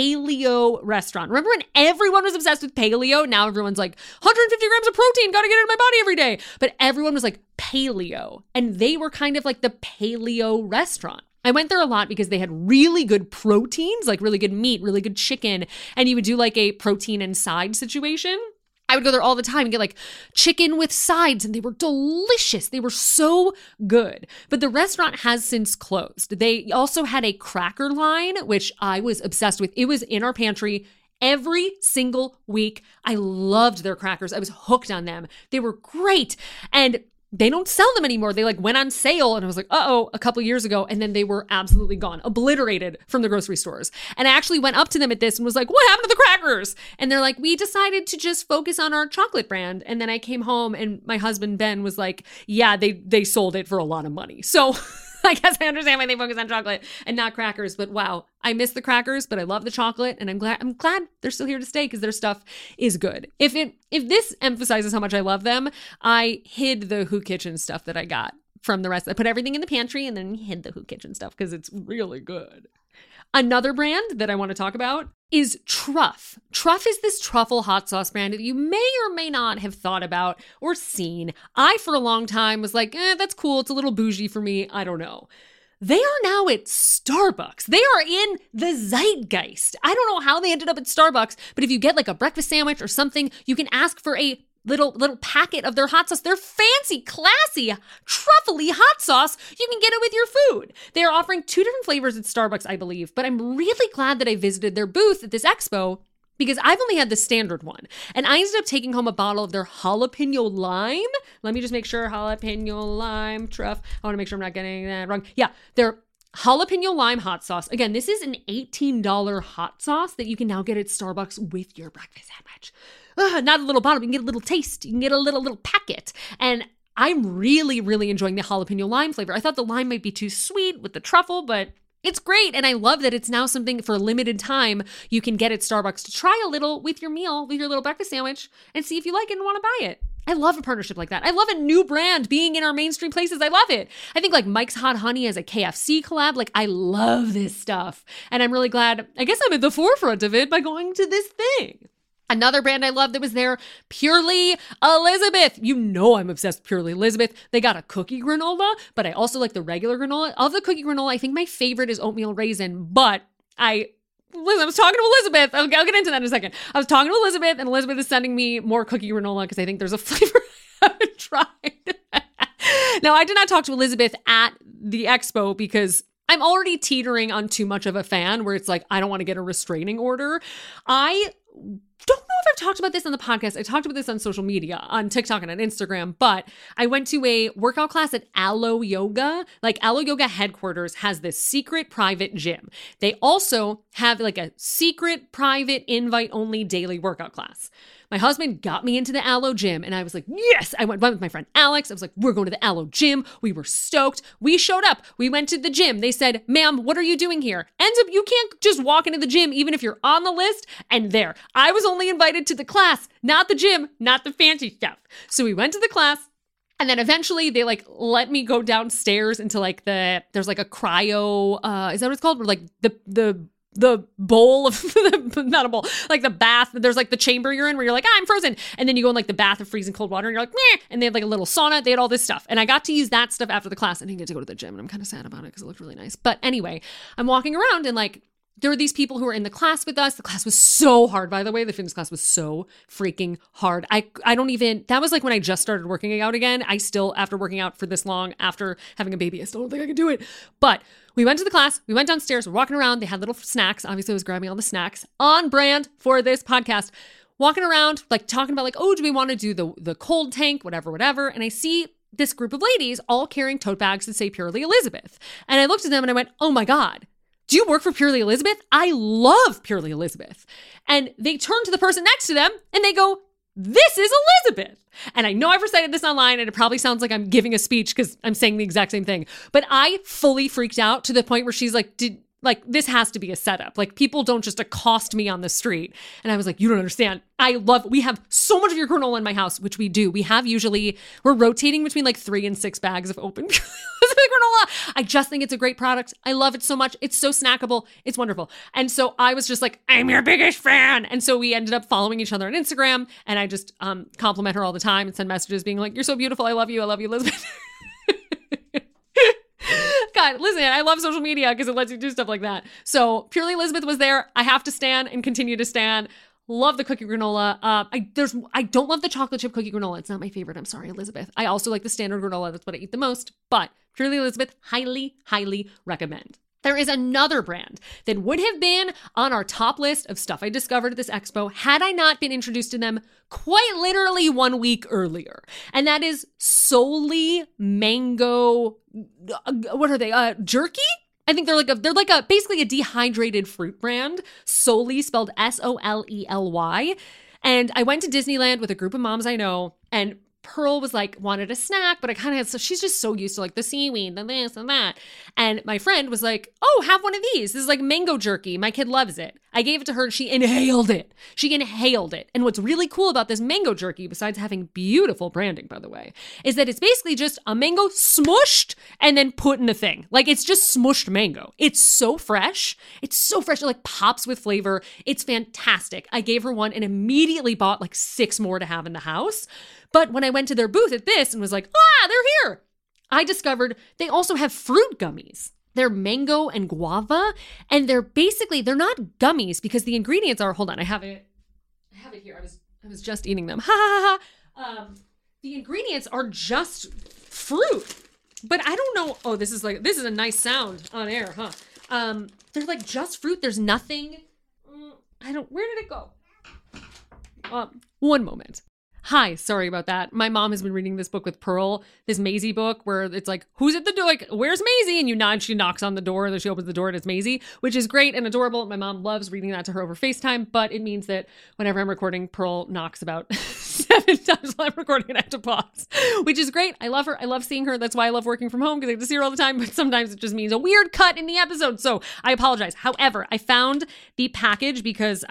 paleo restaurant. Remember when everyone was obsessed with paleo? Now everyone's like 150 grams of protein, gotta get it in my body every day. But everyone was like paleo. And they were kind of like the paleo restaurant. I went there a lot because they had really good proteins, like really good meat, really good chicken. And you would do like a protein and side situation. I would go there all the time and get like chicken with sides and they were delicious. They were so good. But the restaurant has since closed. They also had a cracker line, which I was obsessed with. It was in our pantry every single week. I loved their crackers. I was hooked on them. They were great. And they don't sell them anymore. They like went on sale and I was like, a couple years ago. And then they were absolutely gone, obliterated from the grocery stores. And I actually went up to them at this and was like, what happened to the crackers? And they're like, we decided to just focus on our chocolate brand. And then I came home and my husband, Ben, was like, yeah, they sold it for a lot of money. So I guess I understand why they focus on chocolate and not crackers, but wow, I miss the crackers, but I love the chocolate and I'm glad they're still here to stay because their stuff is good. If this emphasizes how much I love them, I hid the Who Kitchen stuff that I got from the rest. I put everything in the pantry and then hid the Who Kitchen stuff because it's really good. Another brand that I want to talk about is Truff. Truff is this truffle hot sauce brand that you may or may not have thought about or seen. I, for a long time, was like, that's cool. It's a little bougie for me. I don't know. They are now at Starbucks. They are in the zeitgeist. I don't know how they ended up at Starbucks, but if you get like a breakfast sandwich or something, you can ask for a little packet of their hot sauce. Their fancy, classy, truffly hot sauce. You can get it with your food. They are offering 2 different flavors at Starbucks, I believe, but I'm really glad that I visited their booth at this expo because I've only had the standard one. And I ended up taking home a bottle of their jalapeno lime. Let me just make sure, jalapeno lime truff. I want to make sure I'm not getting that wrong. Yeah, their jalapeno lime hot sauce. Again, this is an $18 hot sauce that you can now get at Starbucks with your breakfast sandwich. Not a little bottle, you can get a little taste. You can get a little packet. And I'm really, really enjoying the jalapeno lime flavor. I thought the lime might be too sweet with the truffle, but it's great. And I love that it's now something for a limited time you can get at Starbucks to try a little with your meal, with your little breakfast sandwich, and see if you like it and want to buy it. I love a partnership like that. I love a new brand being in our mainstream places. I love it. I think like Mike's Hot Honey as a KFC collab. Like I love this stuff. And I'm really glad, I guess I'm at the forefront of it by going to this thing. Another brand I love that was there, Purely Elizabeth. You know I'm obsessed with Purely Elizabeth. They got a cookie granola, but I also like the regular granola. Of the cookie granola, I think my favorite is oatmeal raisin, but I was talking to Elizabeth. I'll get into that in a second. I was talking to Elizabeth and Elizabeth is sending me more cookie granola because I think there's a flavor I haven't tried. Now, I did not talk to Elizabeth at the expo because I'm already teetering on too much of a fan where it's like, I don't want to get a restraining order. I don't know if I've talked about this on the podcast. I talked about this on social media, on TikTok and on Instagram, but I went to a workout class at Alo Yoga. Like Alo Yoga headquarters has this secret private gym. They also have like a secret private invite only daily workout class. My husband got me into the Alo gym and I was like, yes, I went with my friend Alex. I was like, we're going to the Alo gym. We were stoked. We showed up. We went to the gym. They said, ma'am, what are you doing here? Ends up, you can't just walk into the gym, even if you're on the list. And there, I was only invited to the class, not the gym, not the fancy stuff. So we went to the class. And then eventually they like let me go downstairs into like there's like a cryo, is that what it's called? Where like the bowl of, not a bowl, like the bath, there's like the chamber you're in where you're like, I'm frozen. And then you go in like the bath of freezing cold water and you're like, meh. And they had like a little sauna. They had all this stuff. And I got to use that stuff after the class. I didn't get to go to the gym and I'm kind of sad about it because it looked really nice. But anyway, I'm walking around and like, there were these people who were in the class with us. The class was so hard, by the way. The fitness class was so freaking hard. That was like when I just started working out again. I still, after working out for this long, after having a baby, I still don't think I could do it. But we went to the class. We went downstairs. We're walking around. They had little snacks. Obviously, I was grabbing all the snacks on brand for this podcast. Walking around, like talking about like, oh, do we want to do the cold tank, whatever. And I see this group of ladies all carrying tote bags that say Purely Elizabeth. And I looked at them and I went, oh my God. do you work for Purely Elizabeth? I love Purely Elizabeth. And they turn to the person next to them and they go, this is Elizabeth. And I know I've recited this online and it probably sounds like I'm giving a speech because I'm saying the exact same thing. But I fully freaked out to the point where she's like, this has to be a setup. Like, people don't just accost me on the street. And I was like, you don't understand. We have so much of your granola in my house, which we do. We're rotating between like 3 and 6 bags of open granola. I just think it's a great product. I love it so much. It's so snackable. It's wonderful. And so I was just like, I'm your biggest fan. And so we ended up following each other on Instagram. And I just compliment her all the time and send messages being like, you're so beautiful. I love you, Elizabeth. God, listen, I love social media because it lets you do stuff like that. So Purely Elizabeth was there. I have to stand and continue to stand. Love the cookie granola. I don't love the chocolate chip cookie granola. It's not my favorite. I'm sorry, Elizabeth. I also like the standard granola. That's what I eat the most. But Purely Elizabeth, highly, highly recommend. There is another brand that would have been on our top list of stuff I discovered at this expo had I not been introduced to them quite literally 1 week earlier. And that is Solely Mango, what are they, jerky? I think they're like basically a dehydrated fruit brand. Solely, spelled Solely. And I went to Disneyland with a group of moms I know, and Pearl was like, wanted a snack, but I kind of had, so she's just so used to like the seaweed and this and that. And my friend was like, oh, have one of these. This is like mango jerky. My kid loves it. I gave it to her and she inhaled it. And what's really cool about this mango jerky, besides having beautiful branding, by the way, is that it's basically just a mango smushed and then put in a thing. Like, it's just smushed mango. It's so fresh. It like pops with flavor. It's fantastic. I gave her one and immediately bought like 6 more to have in the house. But when I went to their booth at this and was like, they're here, I discovered they also have fruit gummies. They're mango and guava, and they're not gummies because the ingredients are, hold on, I have it here. I was just eating them. The ingredients are just fruit, but I don't know. Oh, this is a nice sound on air, huh? They're like just fruit. There's nothing. Where did it go? One moment. Hi, sorry about that. My mom has been reading this book with Pearl, this Maisie book where it's like, who's at the door? Like, where's Maisie? And she knocks on the door, and then she opens the door and it's Maisie, which is great and adorable. My mom loves reading that to her over FaceTime, but it means that whenever I'm recording, Pearl knocks about 7 times while I'm recording and I have to pause, which is great. I love her. I love seeing her. That's why I love working from home, because I get to see her all the time, but sometimes it just means a weird cut in the episode. So I apologize. However, I found the package because,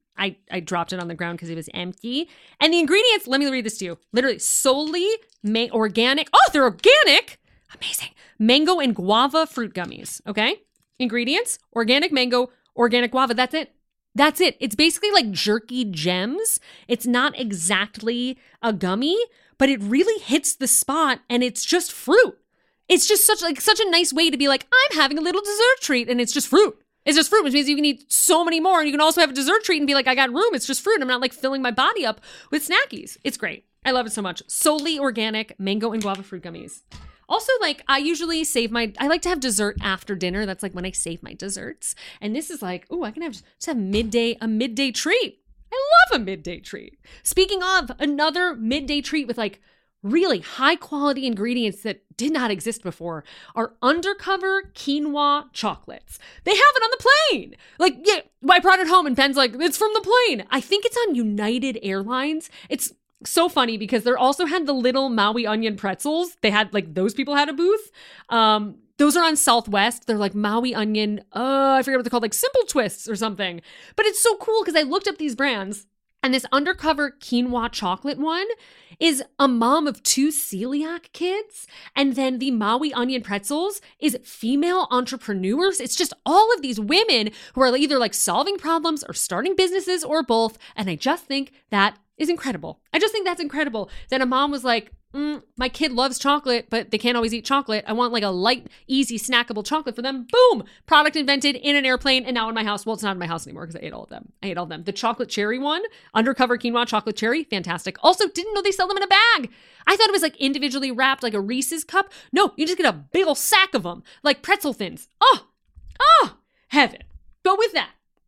I dropped it on the ground because it was empty. And the ingredients, let me read this to you. Literally, Solely organic. Oh, they're organic. Amazing. Mango and guava fruit gummies. Okay. Ingredients, organic mango, organic guava. That's it. It's basically like jerky gems. It's not exactly a gummy, but it really hits the spot, and it's just fruit. It's just such a nice way to be like, I'm having a little dessert treat, and it's just fruit. It's just fruit, which means you can eat so many more. And you can also have a dessert treat and be like, I got room. It's just fruit. I'm not like filling my body up with snackies. It's great. I love it so much. Solely organic mango and guava fruit gummies. Also, like, I usually I like to have dessert after dinner. That's like when I save my desserts. And this is like, I can just have a midday treat. I love a midday treat. Speaking of, another midday treat with like really high quality ingredients that did not exist before are Undercover quinoa chocolates. They have it on the plane. Like, yeah, I brought it home and Ben's like, it's from the plane. I think it's on United Airlines. It's so funny because they also had the little Maui onion pretzels. They had like, those people had a booth. Those are on Southwest. They're like Maui onion. I forget what they're called, like Simple Twists or something. But it's so cool because I looked up these brands. And this Undercover quinoa chocolate one is a mom of 2 celiac kids. And then the Maui onion pretzels is female entrepreneurs. It's just all of these women who are either like solving problems or starting businesses or both. And I just think that is incredible. I just think that's incredible that a mom was like, my kid loves chocolate, but they can't always eat chocolate. I want like a light, easy, snackable chocolate for them. Boom! Product invented in an airplane and now in my house. Well, it's not in my house anymore because I ate all of them. The chocolate cherry one, Undercover quinoa chocolate cherry, fantastic. Also, didn't know they sell them in a bag. I thought it was like individually wrapped like a Reese's cup. No, you just get a big old sack of them, like pretzel thins. Oh, heaven. Go with that.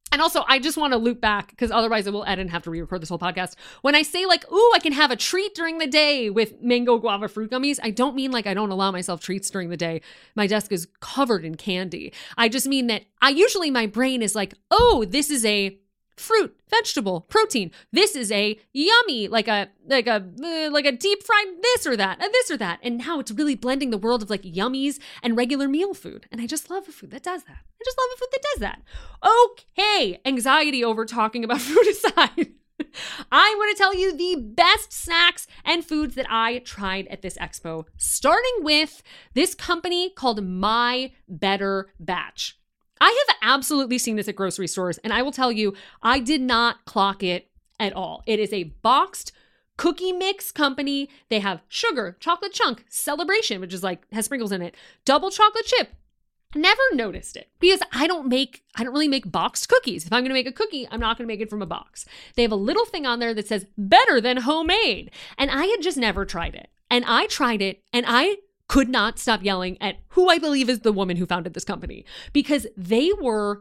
And also, I just want to loop back because otherwise I will edit and have to re-record this whole podcast. When I say like, ooh, I can have a treat during the day with mango guava fruit gummies, I don't mean like I don't allow myself treats during the day. My desk is covered in candy. I just mean that my brain is like, oh, this is a fruit, vegetable, protein. This is a yummy, like a deep fried this or that. And now it's really blending the world of like yummies and regular meal food. And I just love a food that does that. I just love a food that does that. Okay, anxiety over talking about food aside. I'm going to tell you the best snacks and foods that I tried at this expo, starting with this company called My Better Batch. I have absolutely seen this at grocery stores, and I will tell you, I did not clock it at all. It is a boxed cookie mix company. They have sugar, chocolate chunk, Celebration, which is like, has sprinkles in it, double chocolate chip. Never noticed it because I don't really make boxed cookies. If I'm going to make a cookie, I'm not going to make it from a box. They have a little thing on there that says better than homemade. And I had just never tried it. And I tried it and I could not stop yelling at who I believe is the woman who founded this company because they were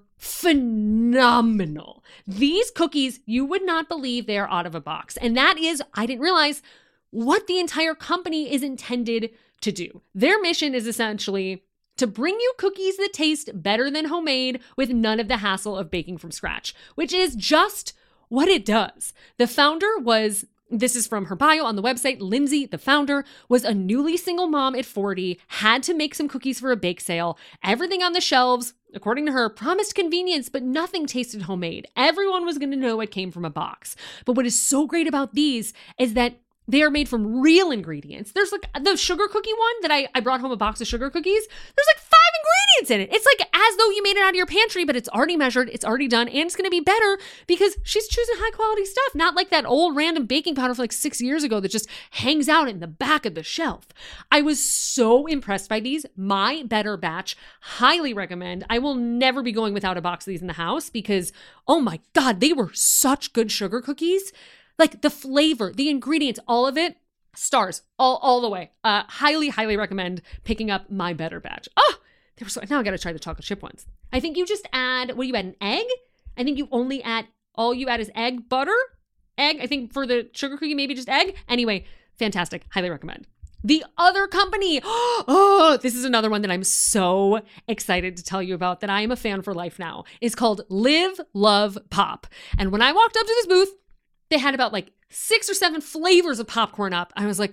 phenomenal. These cookies, you would not believe they are out of a box. And that is, I didn't realize what the entire company is intended to do. Their mission is essentially to bring you cookies that taste better than homemade with none of the hassle of baking from scratch, which is just what it does. The founder was, this is from her bio on the website, Lindsay, the founder, was a newly single mom at 40, had to make some cookies for a bake sale. Everything on the shelves, according to her, promised convenience, but nothing tasted homemade. Everyone was going to know it came from a box. But what is so great about these is that they are made from real ingredients. There's like the sugar cookie one that I brought home a box of sugar cookies. There's like 5 ingredients in it. It's like as though you made it out of your pantry, but it's already measured, it's already done, and it's going to be better because she's choosing high quality stuff, not like that old random baking powder from like 6 years ago that just hangs out in the back of the shelf. I was so impressed by these. My Better Batch, highly recommend. I will never be going without a box of these in the house because, oh my God, they were such good sugar cookies. Like the flavor, the ingredients, all of it, stars, all the way. Highly, highly recommend picking up My Better Batch. Oh, they were so, now I gotta try the chocolate chip ones. I think you just add, what do you add, an egg? I think you only add, all you add is egg, butter, egg. I think for the sugar cookie, maybe just egg. Anyway, fantastic, highly recommend. The other company, oh, this is another one that I'm so excited to tell you about that I am a fan for life now. It's called Live, Love, Pop. And when I walked up to this booth, they had about like 6 or 7 flavors of popcorn up. I was like,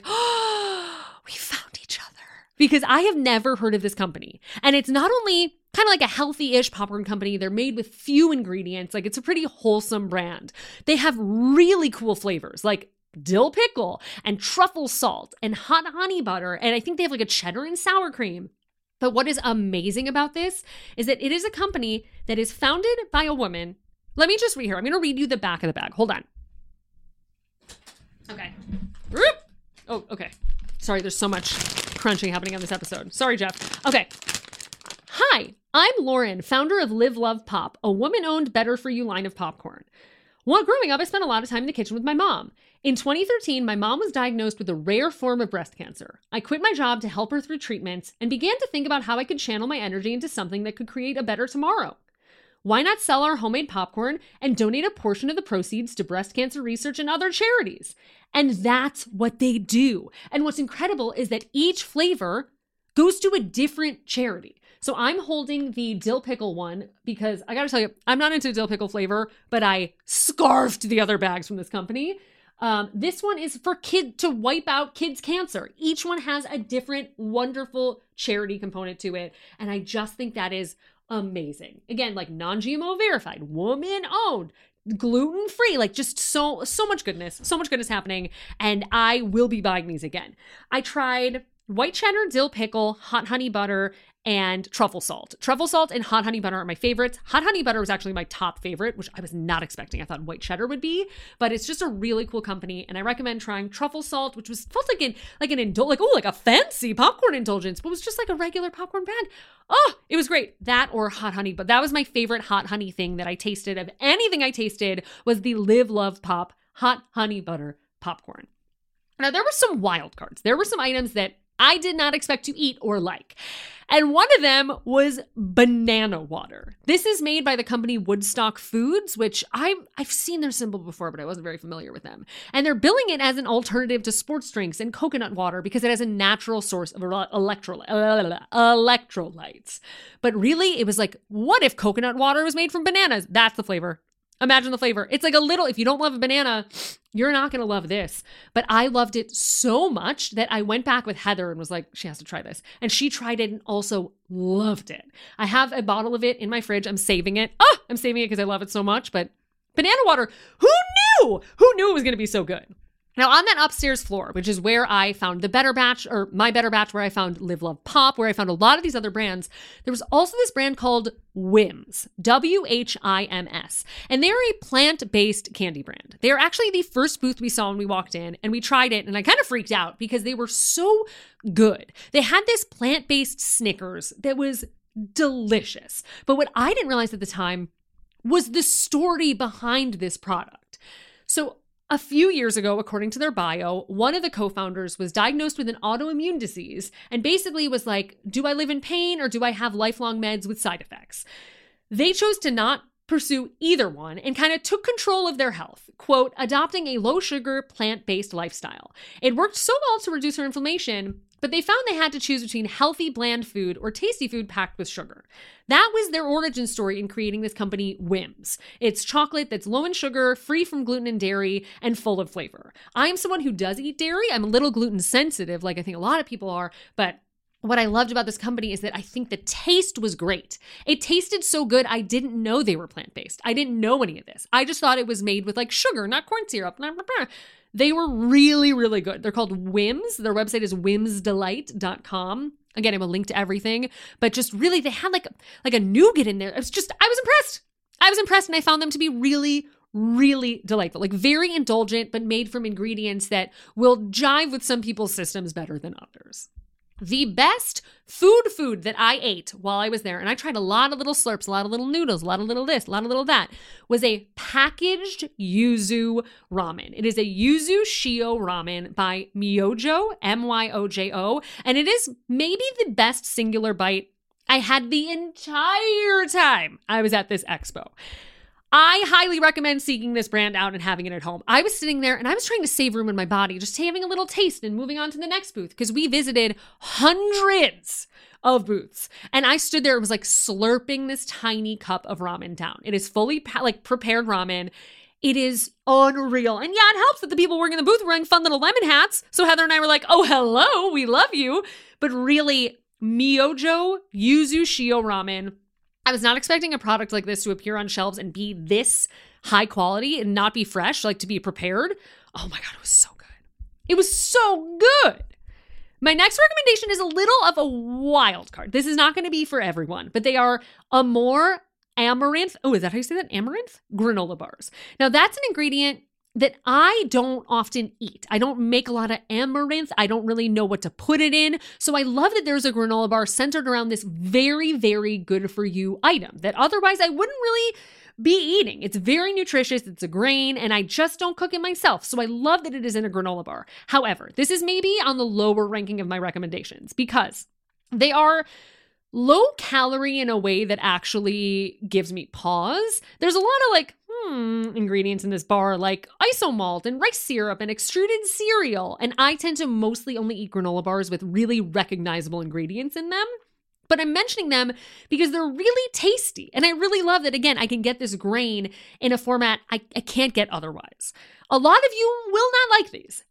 oh, we found each other. Because I have never heard of this company. And it's not only kind of like a healthy-ish popcorn company, they're made with few ingredients. Like it's a pretty wholesome brand. They have really cool flavors like dill pickle and truffle salt and hot honey butter. And I think they have like a cheddar and sour cream. But what is amazing about this is that it is a company that is founded by a woman. Let me just read here. I'm going to read you the back of the bag. Hold on. Okay. Oh, okay. Sorry, there's so much crunching happening on this episode. Sorry, Jeff. Okay. Hi, I'm Lauren, founder of Live, Love, Pop, a woman-owned better-for-you line of popcorn. While growing up, I spent a lot of time in the kitchen with my mom. In 2013, my mom was diagnosed with a rare form of breast cancer. I quit my job to help her through treatments and began to think about how I could channel my energy into something that could create a better tomorrow. Why not sell our homemade popcorn and donate a portion of the proceeds to breast cancer research and other charities? And that's what they do. And what's incredible is that each flavor goes to a different charity. So I'm holding the dill pickle one because I gotta tell you, I'm not into dill pickle flavor, but I scarfed the other bags from this company. This one is for to wipe out kids' cancer. Each one has a different, wonderful charity component to it. And I just think that is amazing. Again, like non-GMO verified, woman-owned, gluten-free, like just so much goodness happening. And I will be buying these again. I tried white cheddar, dill pickle, hot honey butter, and truffle salt. Truffle salt and hot honey butter are my favorites. Hot honey butter was actually my top favorite, which I was not expecting. I thought white cheddar would be, but it's just a really cool company. And I recommend trying truffle salt, which felt like a fancy popcorn indulgence, but was just like a regular popcorn brand. Oh, it was great. That or hot honey, but that was my favorite hot honey thing that I tasted. Of anything I tasted was the Live, Love, Pop hot honey butter popcorn. Now, there were some wild cards. There were some items that I did not expect to eat or like. And one of them was banana water. This is made by the company Woodstock Foods, which I've seen their symbol before, but I wasn't very familiar with them. And they're billing it as an alternative to sports drinks and coconut water because it has a natural source of electrolytes. But really, it was like, what if coconut water was made from bananas? That's the flavor. Imagine the flavor. It's like a little, if you don't love a banana, you're not going to love this. But I loved it so much that I went back with Heather and was like, she has to try this. And she tried it and also loved it. I have a bottle of it in my fridge. I'm saving it. I'm saving it because I love it so much. But banana water, who knew? Who knew it was going to be so good? Now, on that upstairs floor, which is where I found the Better Batch, or my Better Batch, where I found Live Love Pop, where I found a lot of these other brands, there was also this brand called Whims, WHIMS. And they're a plant-based candy brand. They are actually the first booth we saw when we walked in, and we tried it, and I kind of freaked out because they were so good. They had this plant-based Snickers that was delicious. But what I didn't realize at the time was the story behind this product. So a few years ago, according to their bio, one of the co-founders was diagnosed with an autoimmune disease and basically was like, do I live in pain or do I have lifelong meds with side effects? They chose to not pursue either one and kind of took control of their health, quote, adopting a low-sugar, plant-based lifestyle. It worked so well to reduce her inflammation, but they found they had to choose between healthy, bland food or tasty food packed with sugar. That was their origin story in creating this company, Whims. It's chocolate that's low in sugar, free from gluten and dairy, and full of flavor. I am someone who does eat dairy. I'm a little gluten sensitive, like I think a lot of people are, but what I loved about this company is that I think the taste was great. It tasted so good, I didn't know they were plant-based. I didn't know any of this. I just thought it was made with like sugar, not corn syrup. They were really, really good. They're called Whims. Their website is whimsdelight.com. Again, I will link to everything, but just really, they had like a nougat in there. I was impressed. I was impressed, and I found them to be really, really delightful, like very indulgent, but made from ingredients that will jive with some people's systems better than others. The best food that I ate while I was there, and I tried a lot of little slurps, a lot of little noodles, a lot of little this, a lot of little that, was a packaged yuzu ramen. It is a yuzu shio ramen by Myojo, Myojo, and it is maybe the best singular bite I had the entire time I was at this expo. I highly recommend seeking this brand out and having it at home. I was sitting there and I was trying to save room in my body, just having a little taste and moving on to the next booth because we visited hundreds of booths. And I stood there and was like slurping this tiny cup of ramen down. It is fully prepared ramen. It is unreal. And yeah, it helps that the people working in the booth were wearing fun little lemon hats. So Heather and I were like, oh, hello, we love you. But really, Myojo Yuzu Shio Ramen, I was not expecting a product like this to appear on shelves and be this high quality and not be fresh, like to be prepared. Oh my God, it was so good. It was so good. My next recommendation is a little of a wild card. This is not going to be for everyone, but they are Amore Amaranth. Oh, is that how you say that? Amaranth? Granola bars. Now that's an ingredient that I don't often eat. I don't make a lot of amaranth. I don't really know what to put it in. So I love that there's a granola bar centered around this very, very good for you item that otherwise I wouldn't really be eating. It's very nutritious. It's a grain, and I just don't cook it myself. So I love that it is in a granola bar. However, this is maybe on the lower ranking of my recommendations because they are low calorie in a way that actually gives me pause. There's a lot of ingredients in this bar like isomalt and rice syrup and extruded cereal. And I tend to mostly only eat granola bars with really recognizable ingredients in them. But I'm mentioning them because they're really tasty. And I really love that, again, I can get this grain in a format I can't get otherwise. A lot of you will not like these.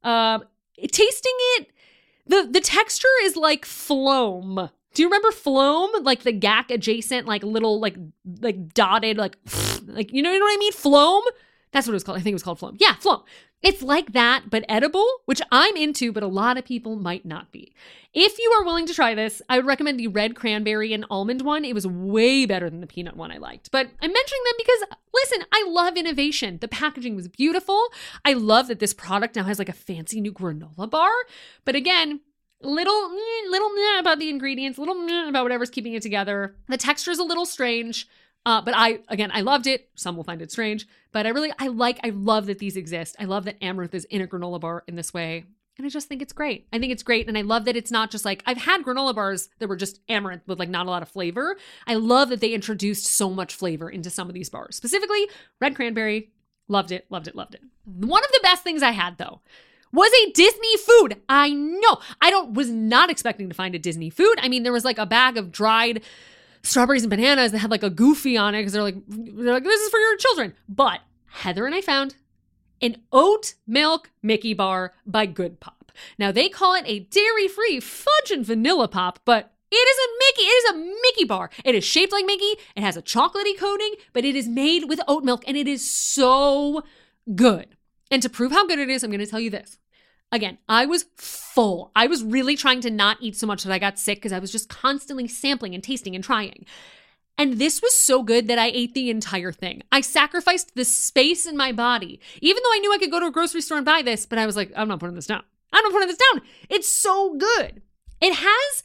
Tasting it, the texture is like phloem. Do you remember phloem? Like the GAC adjacent, like little, like dotted, like you know what I mean? Phloem? That's what it was called. I think it was called phloem. Yeah, phloem. It's like that, but edible, which I'm into, but a lot of people might not be. If you are willing to try this, I would recommend the red cranberry and almond one. It was way better than the peanut one I liked. But I'm mentioning them because, listen, I love innovation. The packaging was beautiful. I love that this product now has like a fancy new granola bar. But again, little about the ingredients, little about whatever's keeping it together. The texture is a little strange, but I loved it. Some will find it strange, but I love that these exist. I love that Amaranth is in a granola bar in this way. And I just think it's great. I think it's great. And I love that it's not just like, I've had granola bars that were just amaranth with like not a lot of flavor. I love that they introduced so much flavor into some of these bars. Specifically, red cranberry. Loved it, loved it, loved it. One of the best things I had though was a Disney food. I know. Was not expecting to find a Disney food. I mean, there was like a bag of dried strawberries and bananas that had like a Goofy on it because they're like, this is for your children. But Heather and I found an oat milk Mickey bar by Good Pop. Now they call it a dairy-free fudge and vanilla pop, but it is a Mickey bar. It is shaped like Mickey. It has a chocolatey coating, but it is made with oat milk and it is so good. And to prove how good it is, I'm going to tell you this. Again, I was full. I was really trying to not eat so much that I got sick because I was just constantly sampling and tasting and trying. And this was so good that I ate the entire thing. I sacrificed the space in my body, even though I knew I could go to a grocery store and buy this, but I was like, I'm not putting this down. I'm not putting this down. It's so good. It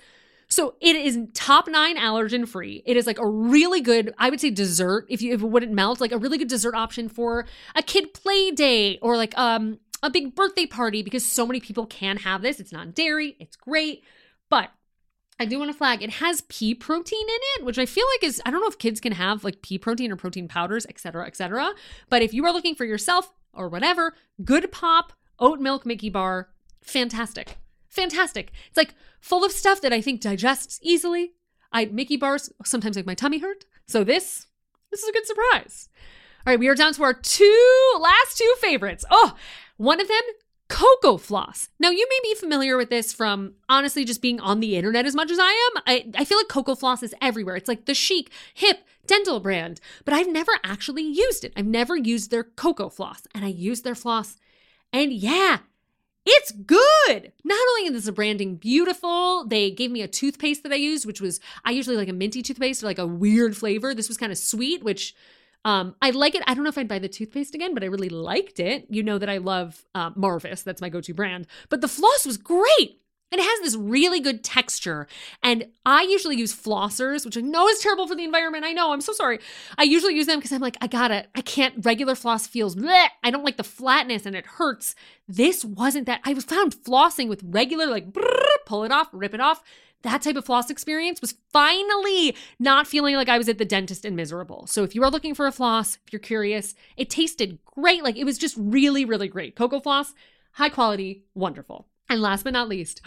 is top 9 allergen free. It is like a really good, I would say dessert, if it wouldn't melt, like a really good dessert option for a kid play day or like a big birthday party because so many people can have this. It's not dairy. It's great. But I do want to flag, it has pea protein in it, which I feel like is, I don't know if kids can have like pea protein or protein powders, et cetera, et cetera. But if you are looking for yourself or whatever, Good Pop oat milk Mickey bar, fantastic. Fantastic. It's like full of stuff that I think digests easily. Mickey bars sometimes make my tummy hurt. So this is a good surprise. All right, we are down to our last two favorites. Oh, one of them, Cocoa Floss. Now, you may be familiar with this from honestly just being on the internet as much as I am. I feel like Cocoa Floss is everywhere. It's like the chic, hip, dental brand, but I've never actually used it. I've never used their Cocoa Floss, and I used their floss, and yeah, it's good. Not only is the branding beautiful, they gave me a toothpaste that I used, which was, I usually like a minty toothpaste or like a weird flavor. This was kind of sweet, which I like it. I don't know if I'd buy the toothpaste again, but I really liked it. You know that I love Marvis. That's my go-to brand. But the floss was great. And it has this really good texture. And I usually use flossers, which I know is terrible for the environment. I know, I'm so sorry. I usually use them because I'm like, regular floss feels bleh. I don't like the flatness and it hurts. This wasn't that. I found flossing with regular, like, pull it off, rip it off. That type of floss experience was finally not feeling like I was at the dentist and miserable. So if you are looking for a floss, if you're curious, it tasted great. Like it was just really, really great. Cocoa Floss, high quality, wonderful. And last but not least,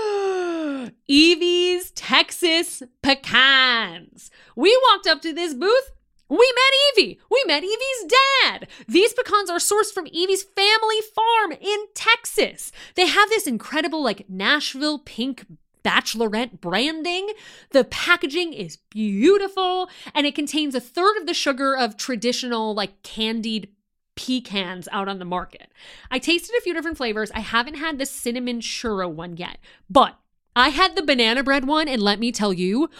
Eevee's Texas Pecans. We walked up to this booth. We met Eevee. We met Eevee's dad. These pecans are sourced from Eevee's family farm in Texas. They have this incredible like Nashville pink bachelorette branding. The packaging is beautiful and it contains 1/3 of the sugar of traditional like candied pecans out on the market. I tasted a few different flavors. I haven't had the cinnamon churro one yet, but I had the banana bread one and let me tell you,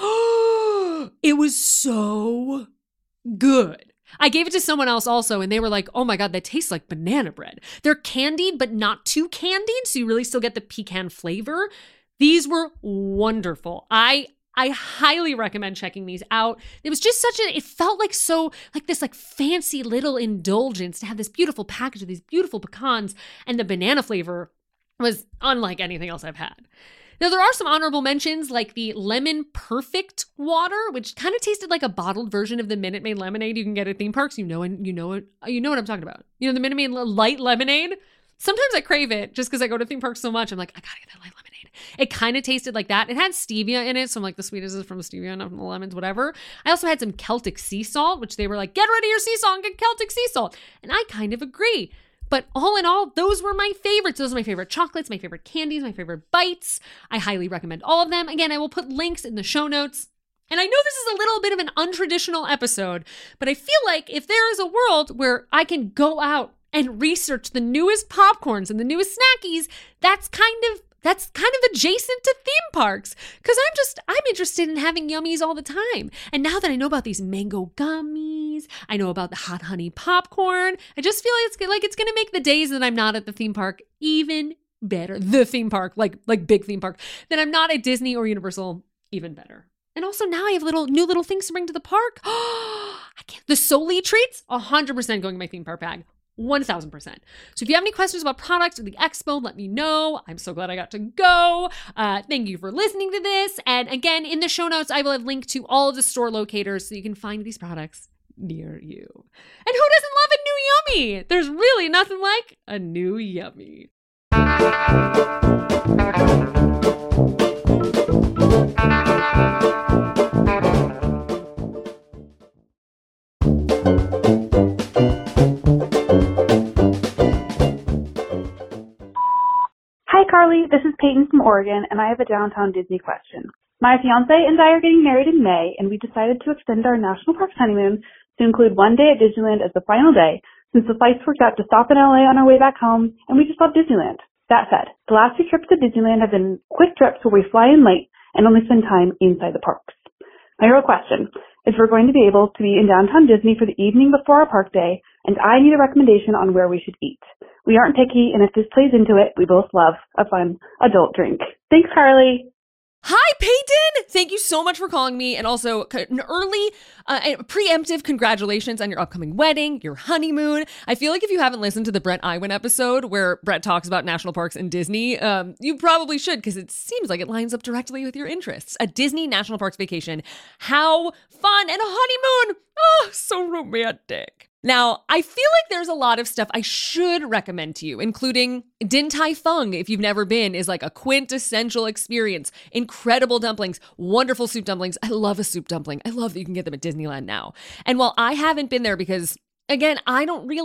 it was so good. I gave it to someone else also and they were like, oh my God, that tastes like banana bread. They're candied, but not too candied. So you really still get the pecan flavor. These were wonderful. I highly recommend checking these out. It was just it felt like so, like this like fancy little indulgence to have this beautiful package of these beautiful pecans, and the banana flavor was unlike anything else I've had. Now, there are some honorable mentions like the Lemon Perfect water, which kind of tasted like a bottled version of the Minute Maid lemonade you can get at theme parks. You know what I'm talking about. You know, the Minute Maid light lemonade. Sometimes I crave it just because I go to theme parks so much. I'm like, I gotta get that light lemonade. It kind of tasted like that. It had stevia in it. So I'm like, the sweetness is from stevia, not from the lemons, whatever. I also had some Celtic sea salt, which they were like, get rid of your sea salt and get Celtic sea salt. And I kind of agree. But all in all, those were my favorites. Those are my favorite chocolates, my favorite candies, my favorite bites. I highly recommend all of them. Again, I will put links in the show notes. And I know this is a little bit of an untraditional episode, but I feel like if there is a world where I can go out and research the newest popcorns and the newest snackies, that's kind of adjacent to theme parks, because I'm interested in having yummies all the time. And now that I know about these mango gummies, I know about the hot honey popcorn, I just feel like it's going to make the days that I'm not at the theme park even better. The theme park, like big theme park, that I'm not at Disney or Universal, even better. And also now I have new little things to bring to the park. The Soli treats, 100% going in my theme park bag. 1000%. So if you have any questions about products or the expo, let me know. I'm so glad I got to go. Thank you for listening to this. And again, in the show notes, I will have linked to all of the store locators so you can find these products near you. And who doesn't love a new Yummy? There's really nothing like a new Yummy. Hi, Carly. This is Peyton from Oregon, and I have a Downtown Disney question. My fiance and I are getting married in May, and we decided to extend our National Parks honeymoon to include one day at Disneyland as the final day, since the flights worked out to stop in LA on our way back home, and we just love Disneyland. That said, the last 2 trips to Disneyland have been quick trips where we fly in late and only spend time inside the parks. My real question is, we're going to be able to be in Downtown Disney for the evening before our park day, and I need a recommendation on where we should eat. We aren't picky, and if this plays into it, we both love a fun adult drink. Thanks, Carly. Hi, Peyton! Thank you so much for calling me, and also an early, preemptive congratulations on your upcoming wedding, your honeymoon. I feel like if you haven't listened to the Brett Iwan episode where Brett talks about national parks and Disney, you probably should, because it seems like it lines up directly with your interests. A Disney National Parks vacation. How fun! And a honeymoon! Oh, so romantic. Now, I feel like there's a lot of stuff I should recommend to you, including Din Tai Fung, if you've never been, is like a quintessential experience. Incredible dumplings, wonderful soup dumplings. I love a soup dumpling. I love that you can get them at Disneyland now. And while I haven't been there because, again, I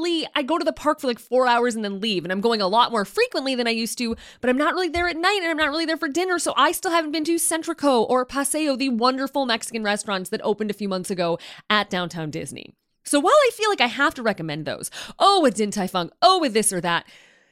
go to the park for like 4 hours and then leave, and I'm going a lot more frequently than I used to, but I'm not really there at night and I'm not really there for dinner, so I still haven't been to Centrico or Paseo, the wonderful Mexican restaurants that opened a few months ago at Downtown Disney. So while I feel like I have to recommend those, with Din Tai Fung, with this or that,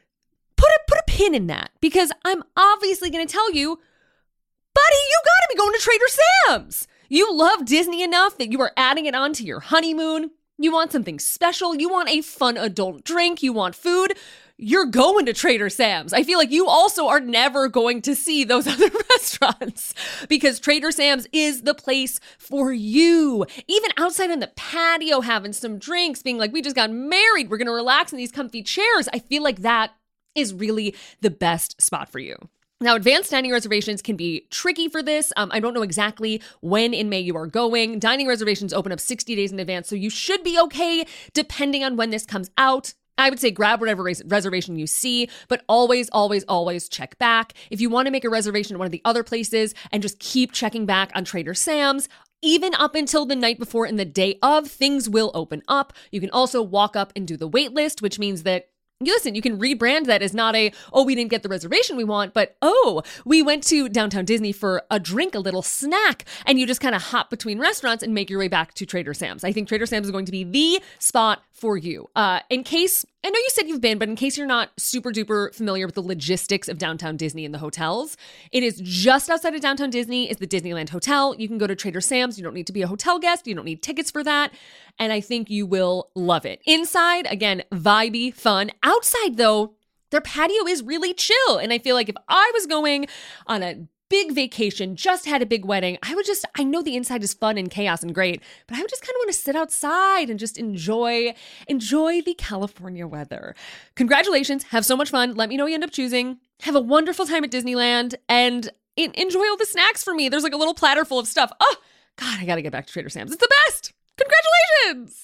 put a pin in that, because I'm obviously going to tell you, buddy, you got to be going to Trader Sam's. You love Disney enough that you are adding it on to your honeymoon. You want something special. You want a fun adult drink. You want food. You're going to Trader Sam's. I feel like you also are never going to see those other restaurants, because Trader Sam's is the place for you. Even outside on the patio, having some drinks, being like, we just got married, we're going to relax in these comfy chairs. I feel like that is really the best spot for you. Now, advanced dining reservations can be tricky for this. I don't know exactly when in May you are going. Dining reservations open up 60 days in advance, so you should be okay depending on when this comes out. I would say grab whatever reservation you see, but always, always, always check back. If you want to make a reservation at one of the other places and just keep checking back on Trader Sam's, even up until the night before and the day of, things will open up. You can also walk up and do the wait list, which means that you can rebrand that as not we didn't get the reservation we want, but we went to Downtown Disney for a drink, a little snack, and you just kind of hop between restaurants and make your way back to Trader Sam's. I think Trader Sam's is going to be the spot for you. In case, I know you said you've been, but in case you're not super duper familiar with the logistics of Downtown Disney and the hotels, it is just outside of Downtown Disney is the Disneyland Hotel. You can go to Trader Sam's. You don't need to be a hotel guest. You don't need tickets for that. And I think you will love it. Inside, again, vibey, fun. Outside, though, their patio is really chill. And I feel like if I was going on a big vacation, just had a big wedding, I know the inside is fun and chaos and great, but I would just kind of want to sit outside and just enjoy the California weather. Congratulations. Have so much fun. Let me know what you end up choosing. Have a wonderful time at Disneyland and enjoy all the snacks for me. There's like a little platter full of stuff. Oh, God, I got to get back to Trader Sam's. It's the best. Congratulations.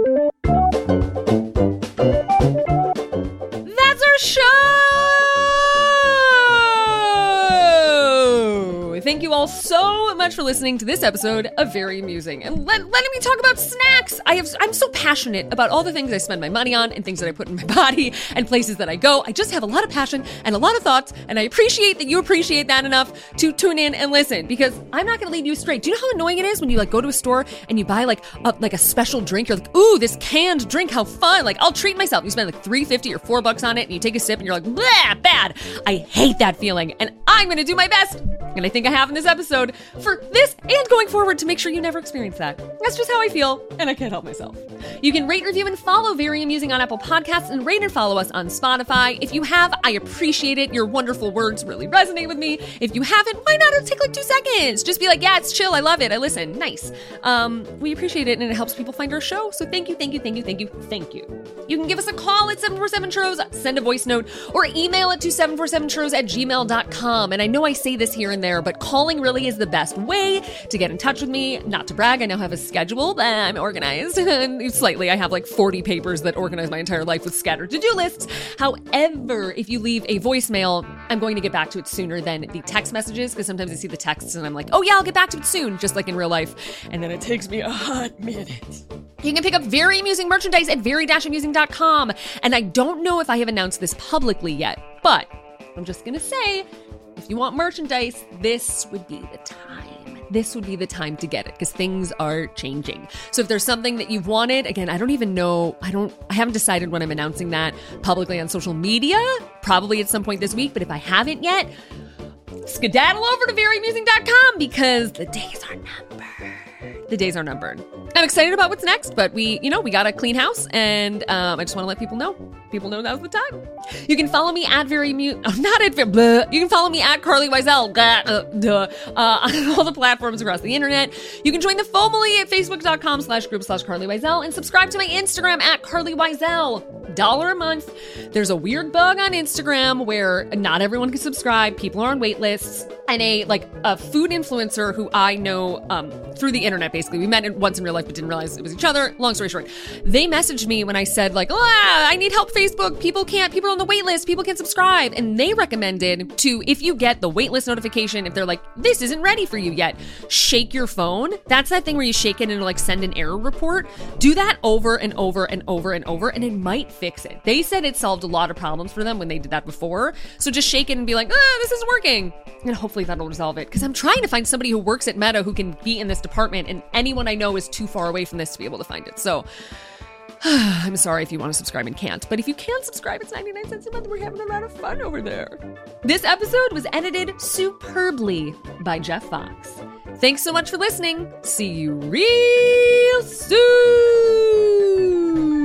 That's our show. Thank you all so much for listening to this episode of Very Amusing and letting me talk about snacks. I'm so passionate about all the things I spend my money on and things that I put in my body and places that I go. I just have a lot of passion and a lot of thoughts, and I appreciate that you appreciate that enough to tune in and listen, because I'm not going to lead you astray. Do you know how annoying it is when you go to a store and you buy like a special drink? You're like, ooh, this canned drink, how fun. Like, I'll treat myself. You spend like $3.50 or $4 on it and you take a sip and you're like, blah, bad. I hate that feeling, and I'm going to do my best. And I think I have in this episode for this and going forward to make sure you never experience that. That's just how I feel, and I can't help myself. You can rate, review, and follow Very Amusing on Apple Podcasts, and rate and follow us on Spotify. If you have, I appreciate it. Your wonderful words really resonate with me. If you haven't, why not? It'll take like 2 seconds. Just be like, yeah, it's chill. I love it. I listen. Nice. We appreciate it, and it helps people find our show. So thank you, thank you, thank you, thank you, thank you. You can give us a call at 747-CHURROS, send a voice note, or email it to 747churros@gmail.com. And I know I say this here and there, but calling really is the best way to get in touch with me. Not to brag, I now have a schedule, but I'm organized. Slightly, I have like 40 papers that organize my entire life with scattered to-do lists. However, if you leave a voicemail, I'm going to get back to it sooner than the text messages, because sometimes I see the texts and I'm like, oh yeah, I'll get back to it soon, just like in real life. And then it takes me a hot minute. You can pick up Very Amusing merchandise at very-amusing.com. And I don't know if I have announced this publicly yet, but I'm just going to say, if you want merchandise, this would be the time. This would be the time to get it, because things are changing. So if there's something that you've wanted, again, I don't even know, I haven't decided when I'm announcing that publicly on social media, probably at some point this week, but if I haven't yet, skedaddle over to veryamusing.com, because the days are numbered. The days are numbered. I'm excited about what's next, but we got a clean house, and I just want to let people know. People know now's the time. You can follow me at You can follow me at Carly Wiesel on all the platforms across the internet. You can join the Family at facebook.com/group/Carly Wiesel and subscribe to my Instagram at Carly Wiesel. $1 a month. There's a weird bug on Instagram where not everyone can subscribe. People are on wait lists. And a food influencer who I know through the internet, basically. We met once in real life, but didn't realize it was each other. Long story short, they messaged me when I said I need help Facebook. People are on the wait list. People can't subscribe. And they recommended to, if you get the wait list notification, if they're like, this isn't ready for you yet, shake your phone. That's that thing where you shake it and send an error report. Do that over and over and over and over, and it might fix it. They said it solved a lot of problems for them when they did that before. So just shake it and be like, this isn't working. And hopefully that'll resolve it. Because I'm trying to find somebody who works at Meta who can be in this department, and anyone I know is too far away from this to be able to find it. So I'm sorry if you want to subscribe and can't, but if you can subscribe, it's 99 cents a month. We're having a lot of fun over there. This episode was edited superbly by Jeff Fox. Thanks so much for listening. See you real soon.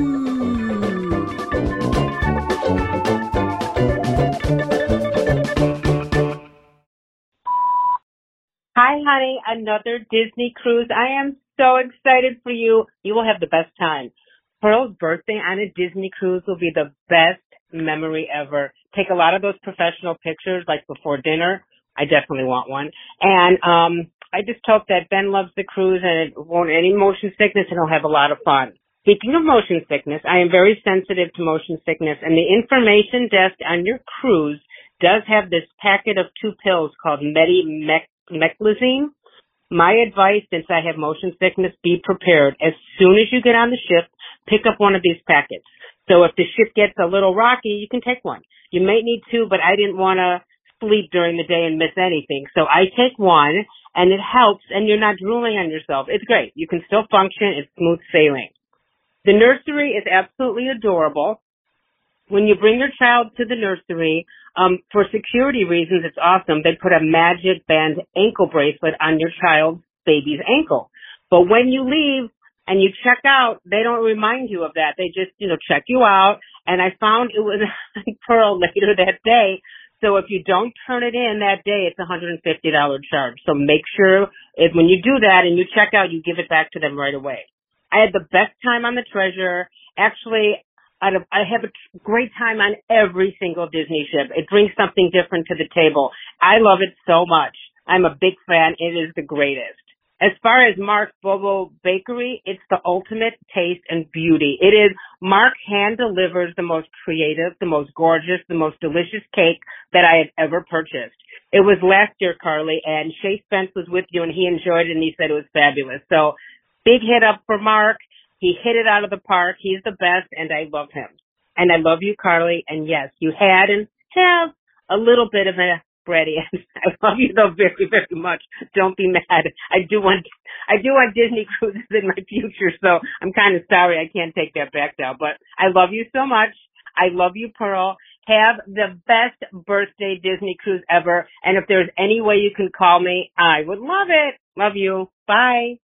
Hi, honey. Another Disney cruise. I am so excited for you. You will have the best time. Pearl's birthday on a Disney cruise will be the best memory ever. Take a lot of those professional pictures, like before dinner. I definitely want one. And I just hope that Ben loves the cruise and it won't any motion sickness, and he'll have a lot of fun. Speaking of motion sickness, I am very sensitive to motion sickness, and the information desk on your cruise does have this packet of 2 pills called Meclizine. My advice, since I have motion sickness, be prepared. As soon as you get on the ship, pick up one of these packets. So if the ship gets a little rocky, you can take one. You may need 2, but I didn't want to sleep during the day and miss anything. So I take one, and it helps, and you're not drooling on yourself. It's great. You can still function. It's smooth sailing. The nursery is absolutely adorable. When you bring your child to the nursery, for security reasons, it's awesome. They put a Magic Band ankle bracelet on your child's baby's ankle. But when you leave and you check out, they don't remind you of that. They just, check you out. And I found it was Pearl later that day. So if you don't turn it in that day, it's a $150 charge. So make sure when you do that and you check out, you give it back to them right away. I had the best time on the Treasure. Actually, I have a great time on every single Disney ship. It brings something different to the table. I love it so much. I'm a big fan. It is the greatest. As far as Mark's Bobo Bakery, it's the ultimate taste and beauty. It is. Mark hand delivers the most creative, the most gorgeous, the most delicious cake that I have ever purchased. It was last year, Carly, and Shay Spence was with you, and he enjoyed it, and he said it was fabulous. So big hit up for Mark. He hit it out of the park. He's the best, and I love him. And I love you, Carly. And yes, you had and have a little bit of a Brady. I love you though very, very much. Don't be mad. I do want Disney cruises in my future, so I'm kind of sorry I can't take that back now. But I love you so much. I love you, Pearl. Have the best birthday Disney cruise ever. And if there's any way you can call me, I would love it. Love you. Bye.